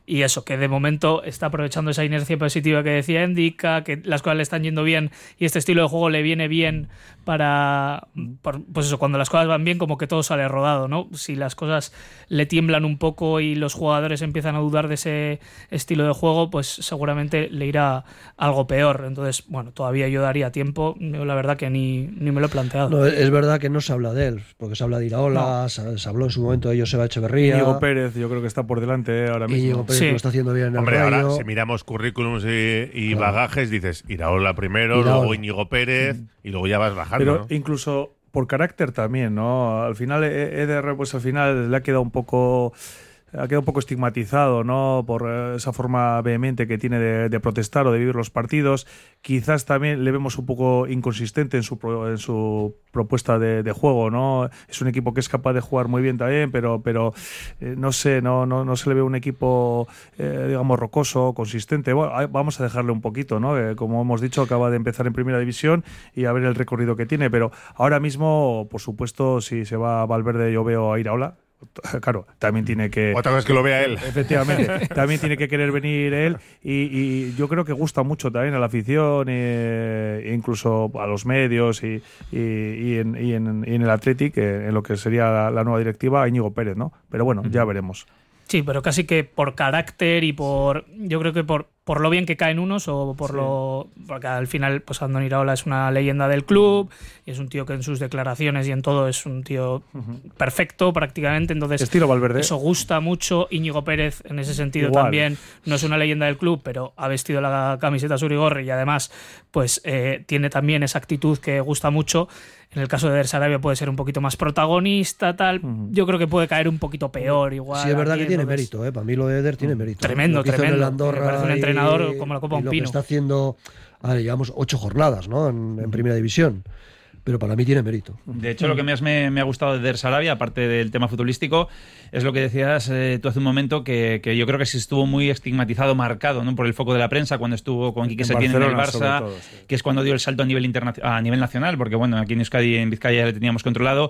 y eso, que de momento está aprovechando esa inercia positiva que decía Endika, que las cosas le están yendo bien y este estilo de juego le viene bien para, por, pues eso, cuando las cosas van bien como que todo sale rodado, ¿no? Si las cosas le tiemblan un poco y los jugadores empiezan a dudar de ese estilo de juego, pues seguramente le irá algo peor. Entonces, bueno, todavía yo daría tiempo, yo la verdad que ni, ni me lo he planteado. No, es verdad que no se habla de él, porque se habla de Iraola, no. se, se habló en su momento de Joseba Echeverría. Íñigo Pérez, yo creo que está por delante ahora mismo. Íñigo Pérez Sí. lo está haciendo bien en el Hombre, Rayo. ahora si miramos currículums y, y Claro. bagajes, dices Iraola primero, Iraola. luego Íñigo Pérez y luego ya vas bajando. Pero ¿no? incluso por carácter también, ¿no? Al final, Eder, pues al final le ha quedado un poco... ha quedado un poco estigmatizado, ¿no? Por esa forma vehemente que tiene de, de protestar o de vivir los partidos. Quizás también le vemos un poco inconsistente en su, pro, en su propuesta de, de juego, ¿no? Es un equipo que es capaz de jugar muy bien también, pero, pero eh, no sé, no, no, no se le ve un equipo, eh, digamos, rocoso, consistente. Bueno, vamos a dejarle un poquito, ¿no? Eh, como hemos dicho, acaba de empezar en Primera División y a ver el recorrido que tiene, pero ahora mismo, por supuesto, si se va a Valverde, yo veo a Iraola. Claro, también tiene que... Otra vez que lo vea él. Efectivamente, también tiene que querer venir él y, y yo creo que gusta mucho también a la afición e, e incluso a los medios y, y, y, en, y, en, y en el Athletic, en lo que sería la, la nueva directiva, a Íñigo Pérez, ¿no? Pero bueno, ya veremos. Sí, pero casi que por carácter y por... Yo creo que por, por lo bien que caen unos o por sí. lo... Porque al final, pues Andoni Iraola es una leyenda del club y es un tío que en sus declaraciones y en todo es un tío uh-huh. perfecto prácticamente. Entonces, estilo Valverde. Eso gusta mucho. Íñigo Pérez, en ese sentido, Igual. también no es una leyenda del club, pero ha vestido la camiseta Surigorri y además pues eh, tiene también esa actitud que gusta mucho. En el caso de Eder Sarabia puede ser un poquito más protagonista, tal. Uh-huh. Yo creo que puede caer un poquito peor, igual. Sí, es verdad aquí, que tiene entonces... mérito, ¿eh? Para mí lo de Eder tiene mérito. Tremendo, ¿eh? tremendo. En el Andorra me parece un entrenador y, como la copa un lo pino. Que está haciendo, a ver, llevamos ocho jornadas, ¿no? En, en Primera División. Pero para mí tiene mérito. De hecho, lo que más me, me ha gustado de Eder Sarabia, aparte del tema futbolístico, es lo que decías eh, tú hace un momento, que, que yo creo que sí estuvo muy estigmatizado, marcado, ¿no? Por el foco de la prensa cuando estuvo con Quique Setién en el Barça, todo, sí. que es cuando dio el salto a nivel, interna- a nivel nacional, porque bueno, aquí en Euskadi y en Vizcaya ya le teníamos controlado,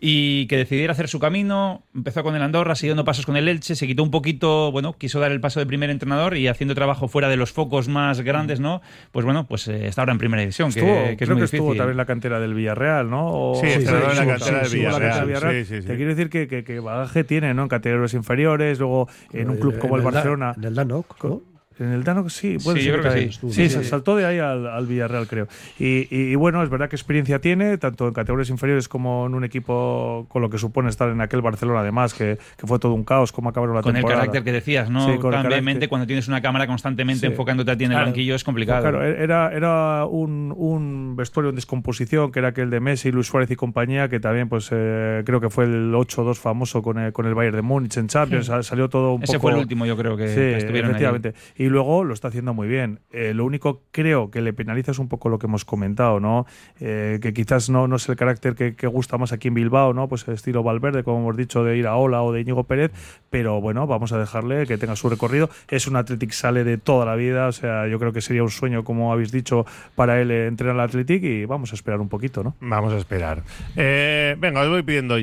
y que decidiera hacer su camino, empezó con el Andorra, siguiendo dando pasos con el Elche, se quitó un poquito, bueno, quiso dar el paso de primer entrenador y haciendo trabajo fuera de los focos más grandes, ¿no? Pues bueno, pues eh, está ahora en Primera División, estuvo, que, que es creo muy que difícil. Estuvo también en la cantera del Villarreal, ¿no? O, sí, sí, sí, en la sí, cantera sí, del Villarreal. del Villarreal. Sí, sí, sí. Te quiero decir que, que, que bagaje tiene, ¿no? En categorías inferiores, luego en un club como el, el Barcelona. En el Danok, ¿no? En el Dano sí, puede sí, ser yo creo que sí. sí. Sí, sí, saltó de ahí al, al Villarreal, creo. Y, y, y bueno, es verdad que experiencia tiene, tanto en categorías inferiores como en un equipo con lo que supone estar en aquel Barcelona, además, que, que fue todo un caos, cómo acabaron la con temporada. Con el carácter que decías, ¿no? Sí, con Tan vehemente, cuando tienes una cámara constantemente sí. enfocándote a ti en claro. el banquillo, es complicado. Claro, era, era un, un vestuario en descomposición, que era aquel de Messi, Luis Suárez y compañía, que también, pues eh, creo que fue el ocho dos famoso con el, con el Bayern de Múnich en Champions, sí. salió todo un Ese poco... Ese fue el último, yo creo, que, sí, que estuvieron efectivamente. ahí. Y luego lo está haciendo muy bien. Eh, lo único creo que le penaliza es un poco lo que hemos comentado, ¿no? Eh, que quizás no, no es el carácter que, que gusta más aquí en Bilbao, ¿no? Pues el estilo Valverde, como hemos dicho, de Iraola o de Íñigo Pérez, pero bueno, vamos a dejarle que tenga su recorrido. Es un Athletic sale de toda la vida, o sea, yo creo que sería un sueño, como habéis dicho, para él eh, entrenar al Athletic y vamos a esperar un poquito, ¿no? Vamos a esperar. Eh, venga, os voy pidiendo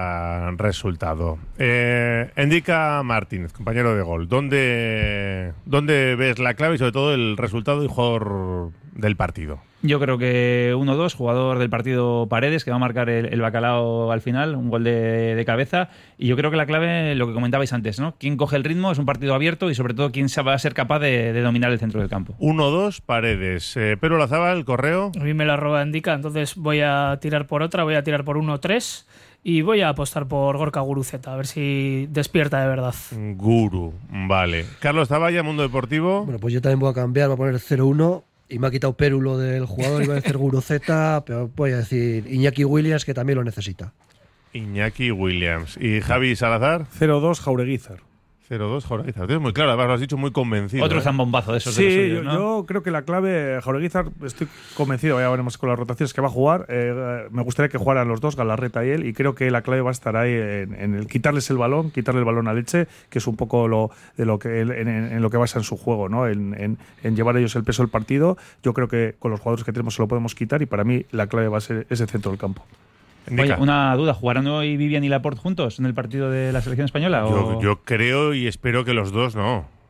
ya resultado. Eh, Endika Martínez, compañero de gol, ¿dónde, dónde ves la clave y sobre todo el resultado y jugador del partido? Yo creo que uno dos, jugador del partido Paredes, que va a marcar el, el bacalao al final, un gol de, de cabeza. Y yo creo que la clave, lo que comentabais antes, ¿no? Quién coge el ritmo, es un partido abierto y sobre todo quién va a ser capaz de, de dominar el centro del campo. uno dos, Paredes. Eh, Pedro Lazábal, correo. A mí me la roba Indica, entonces voy a tirar por otra, voy a tirar por uno tres y voy a apostar por Gorka Guruceta, a ver si despierta de verdad. Guru, vale. Carlos Zavalla, Mundo Deportivo. Bueno, pues yo también voy a cambiar, voy a poner cero uno. Y me ha quitado Pérulo del jugador, iba a decir Guruceta, pero voy a decir Iñaki Williams, que también lo necesita. Iñaki Williams. ¿Y Javi Salazar? cero dos, Jaureguizar. cero dos, Jaureguizar. Tienes muy claro, además lo has dicho muy convencido. Otro ¿eh? zambombazo de esos sí, de los suyos, yo, ¿no? yo creo que la clave, Jaureguizar, estoy convencido, ya veremos con las rotaciones que va a jugar. Eh, me gustaría que jugaran los dos, Galarreta y él, y creo que la clave va a estar ahí en, en el quitarles el balón, quitarle el balón a Leche, que es un poco lo de lo que en, en, en lo que basa en su juego, ¿no? En, en, en llevar ellos el peso del partido. Yo creo que con los jugadores que tenemos se lo podemos quitar y para mí la clave va a ser ese centro del campo. Oye, una duda, ¿jugarán hoy Vivian y Laporte juntos en el partido de la selección española? Yo, o... yo creo y espero que los dos no.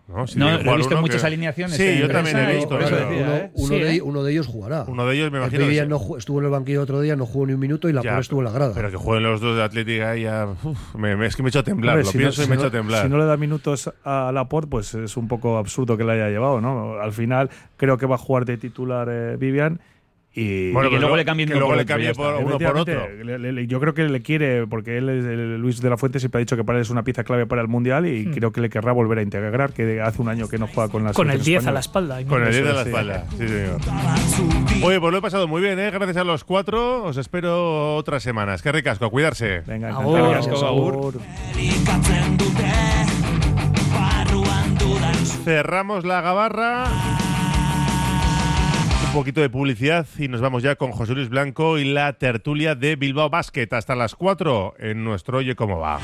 ¿no? Si no, tiene que lo he jugar visto en uno muchas que- alineaciones. Sí, en yo también he prensa, y visto. por eso claro. decía, Uno, ¿eh? uno Sí, de, ¿eh? uno de ellos jugará. Uno de ellos me El imagino que Vivian sí. no ju- estuvo en el banquillo otro día, no jugó ni un minuto y la Ya, pobre estuvo en la grada. Pero que jueguen los dos de Atlética ahí ya, uf, me, me- es que me he hecho temblar, Hombre, lo si pienso no, y me he si hecho no- temblar. Si no le da minutos a Laporte, pues es un poco absurdo que le haya llevado, ¿no? Al final creo que va a jugar de titular eh, Vivian. Y, Bueno, y que pues luego lo- le cambien que uno luego por le otro, cambie ya por está. uno por otro. Efectivamente, le- le- le- yo creo que le quiere, porque él es el, Luis de la Fuente siempre ha dicho que para él es una pieza clave para el Mundial y Hmm. creo que le querrá volver a integrar, que hace un año que no juega con la Con el selección diez a la española. espalda. Con el diez a la sí. espalda, sí señor. Oye, pues lo he pasado muy bien, ¿eh? Gracias a los cuatro. Os espero otras semanas. Qué ricasco, a cuidarse. Venga, Agur. encantado. Gracias, agur. Cerramos la gabarra. Un poquito de publicidad y nos vamos ya con José Luis Blanco y la tertulia de Bilbao Basket hasta las cuatro en nuestro Oye Cómo Va.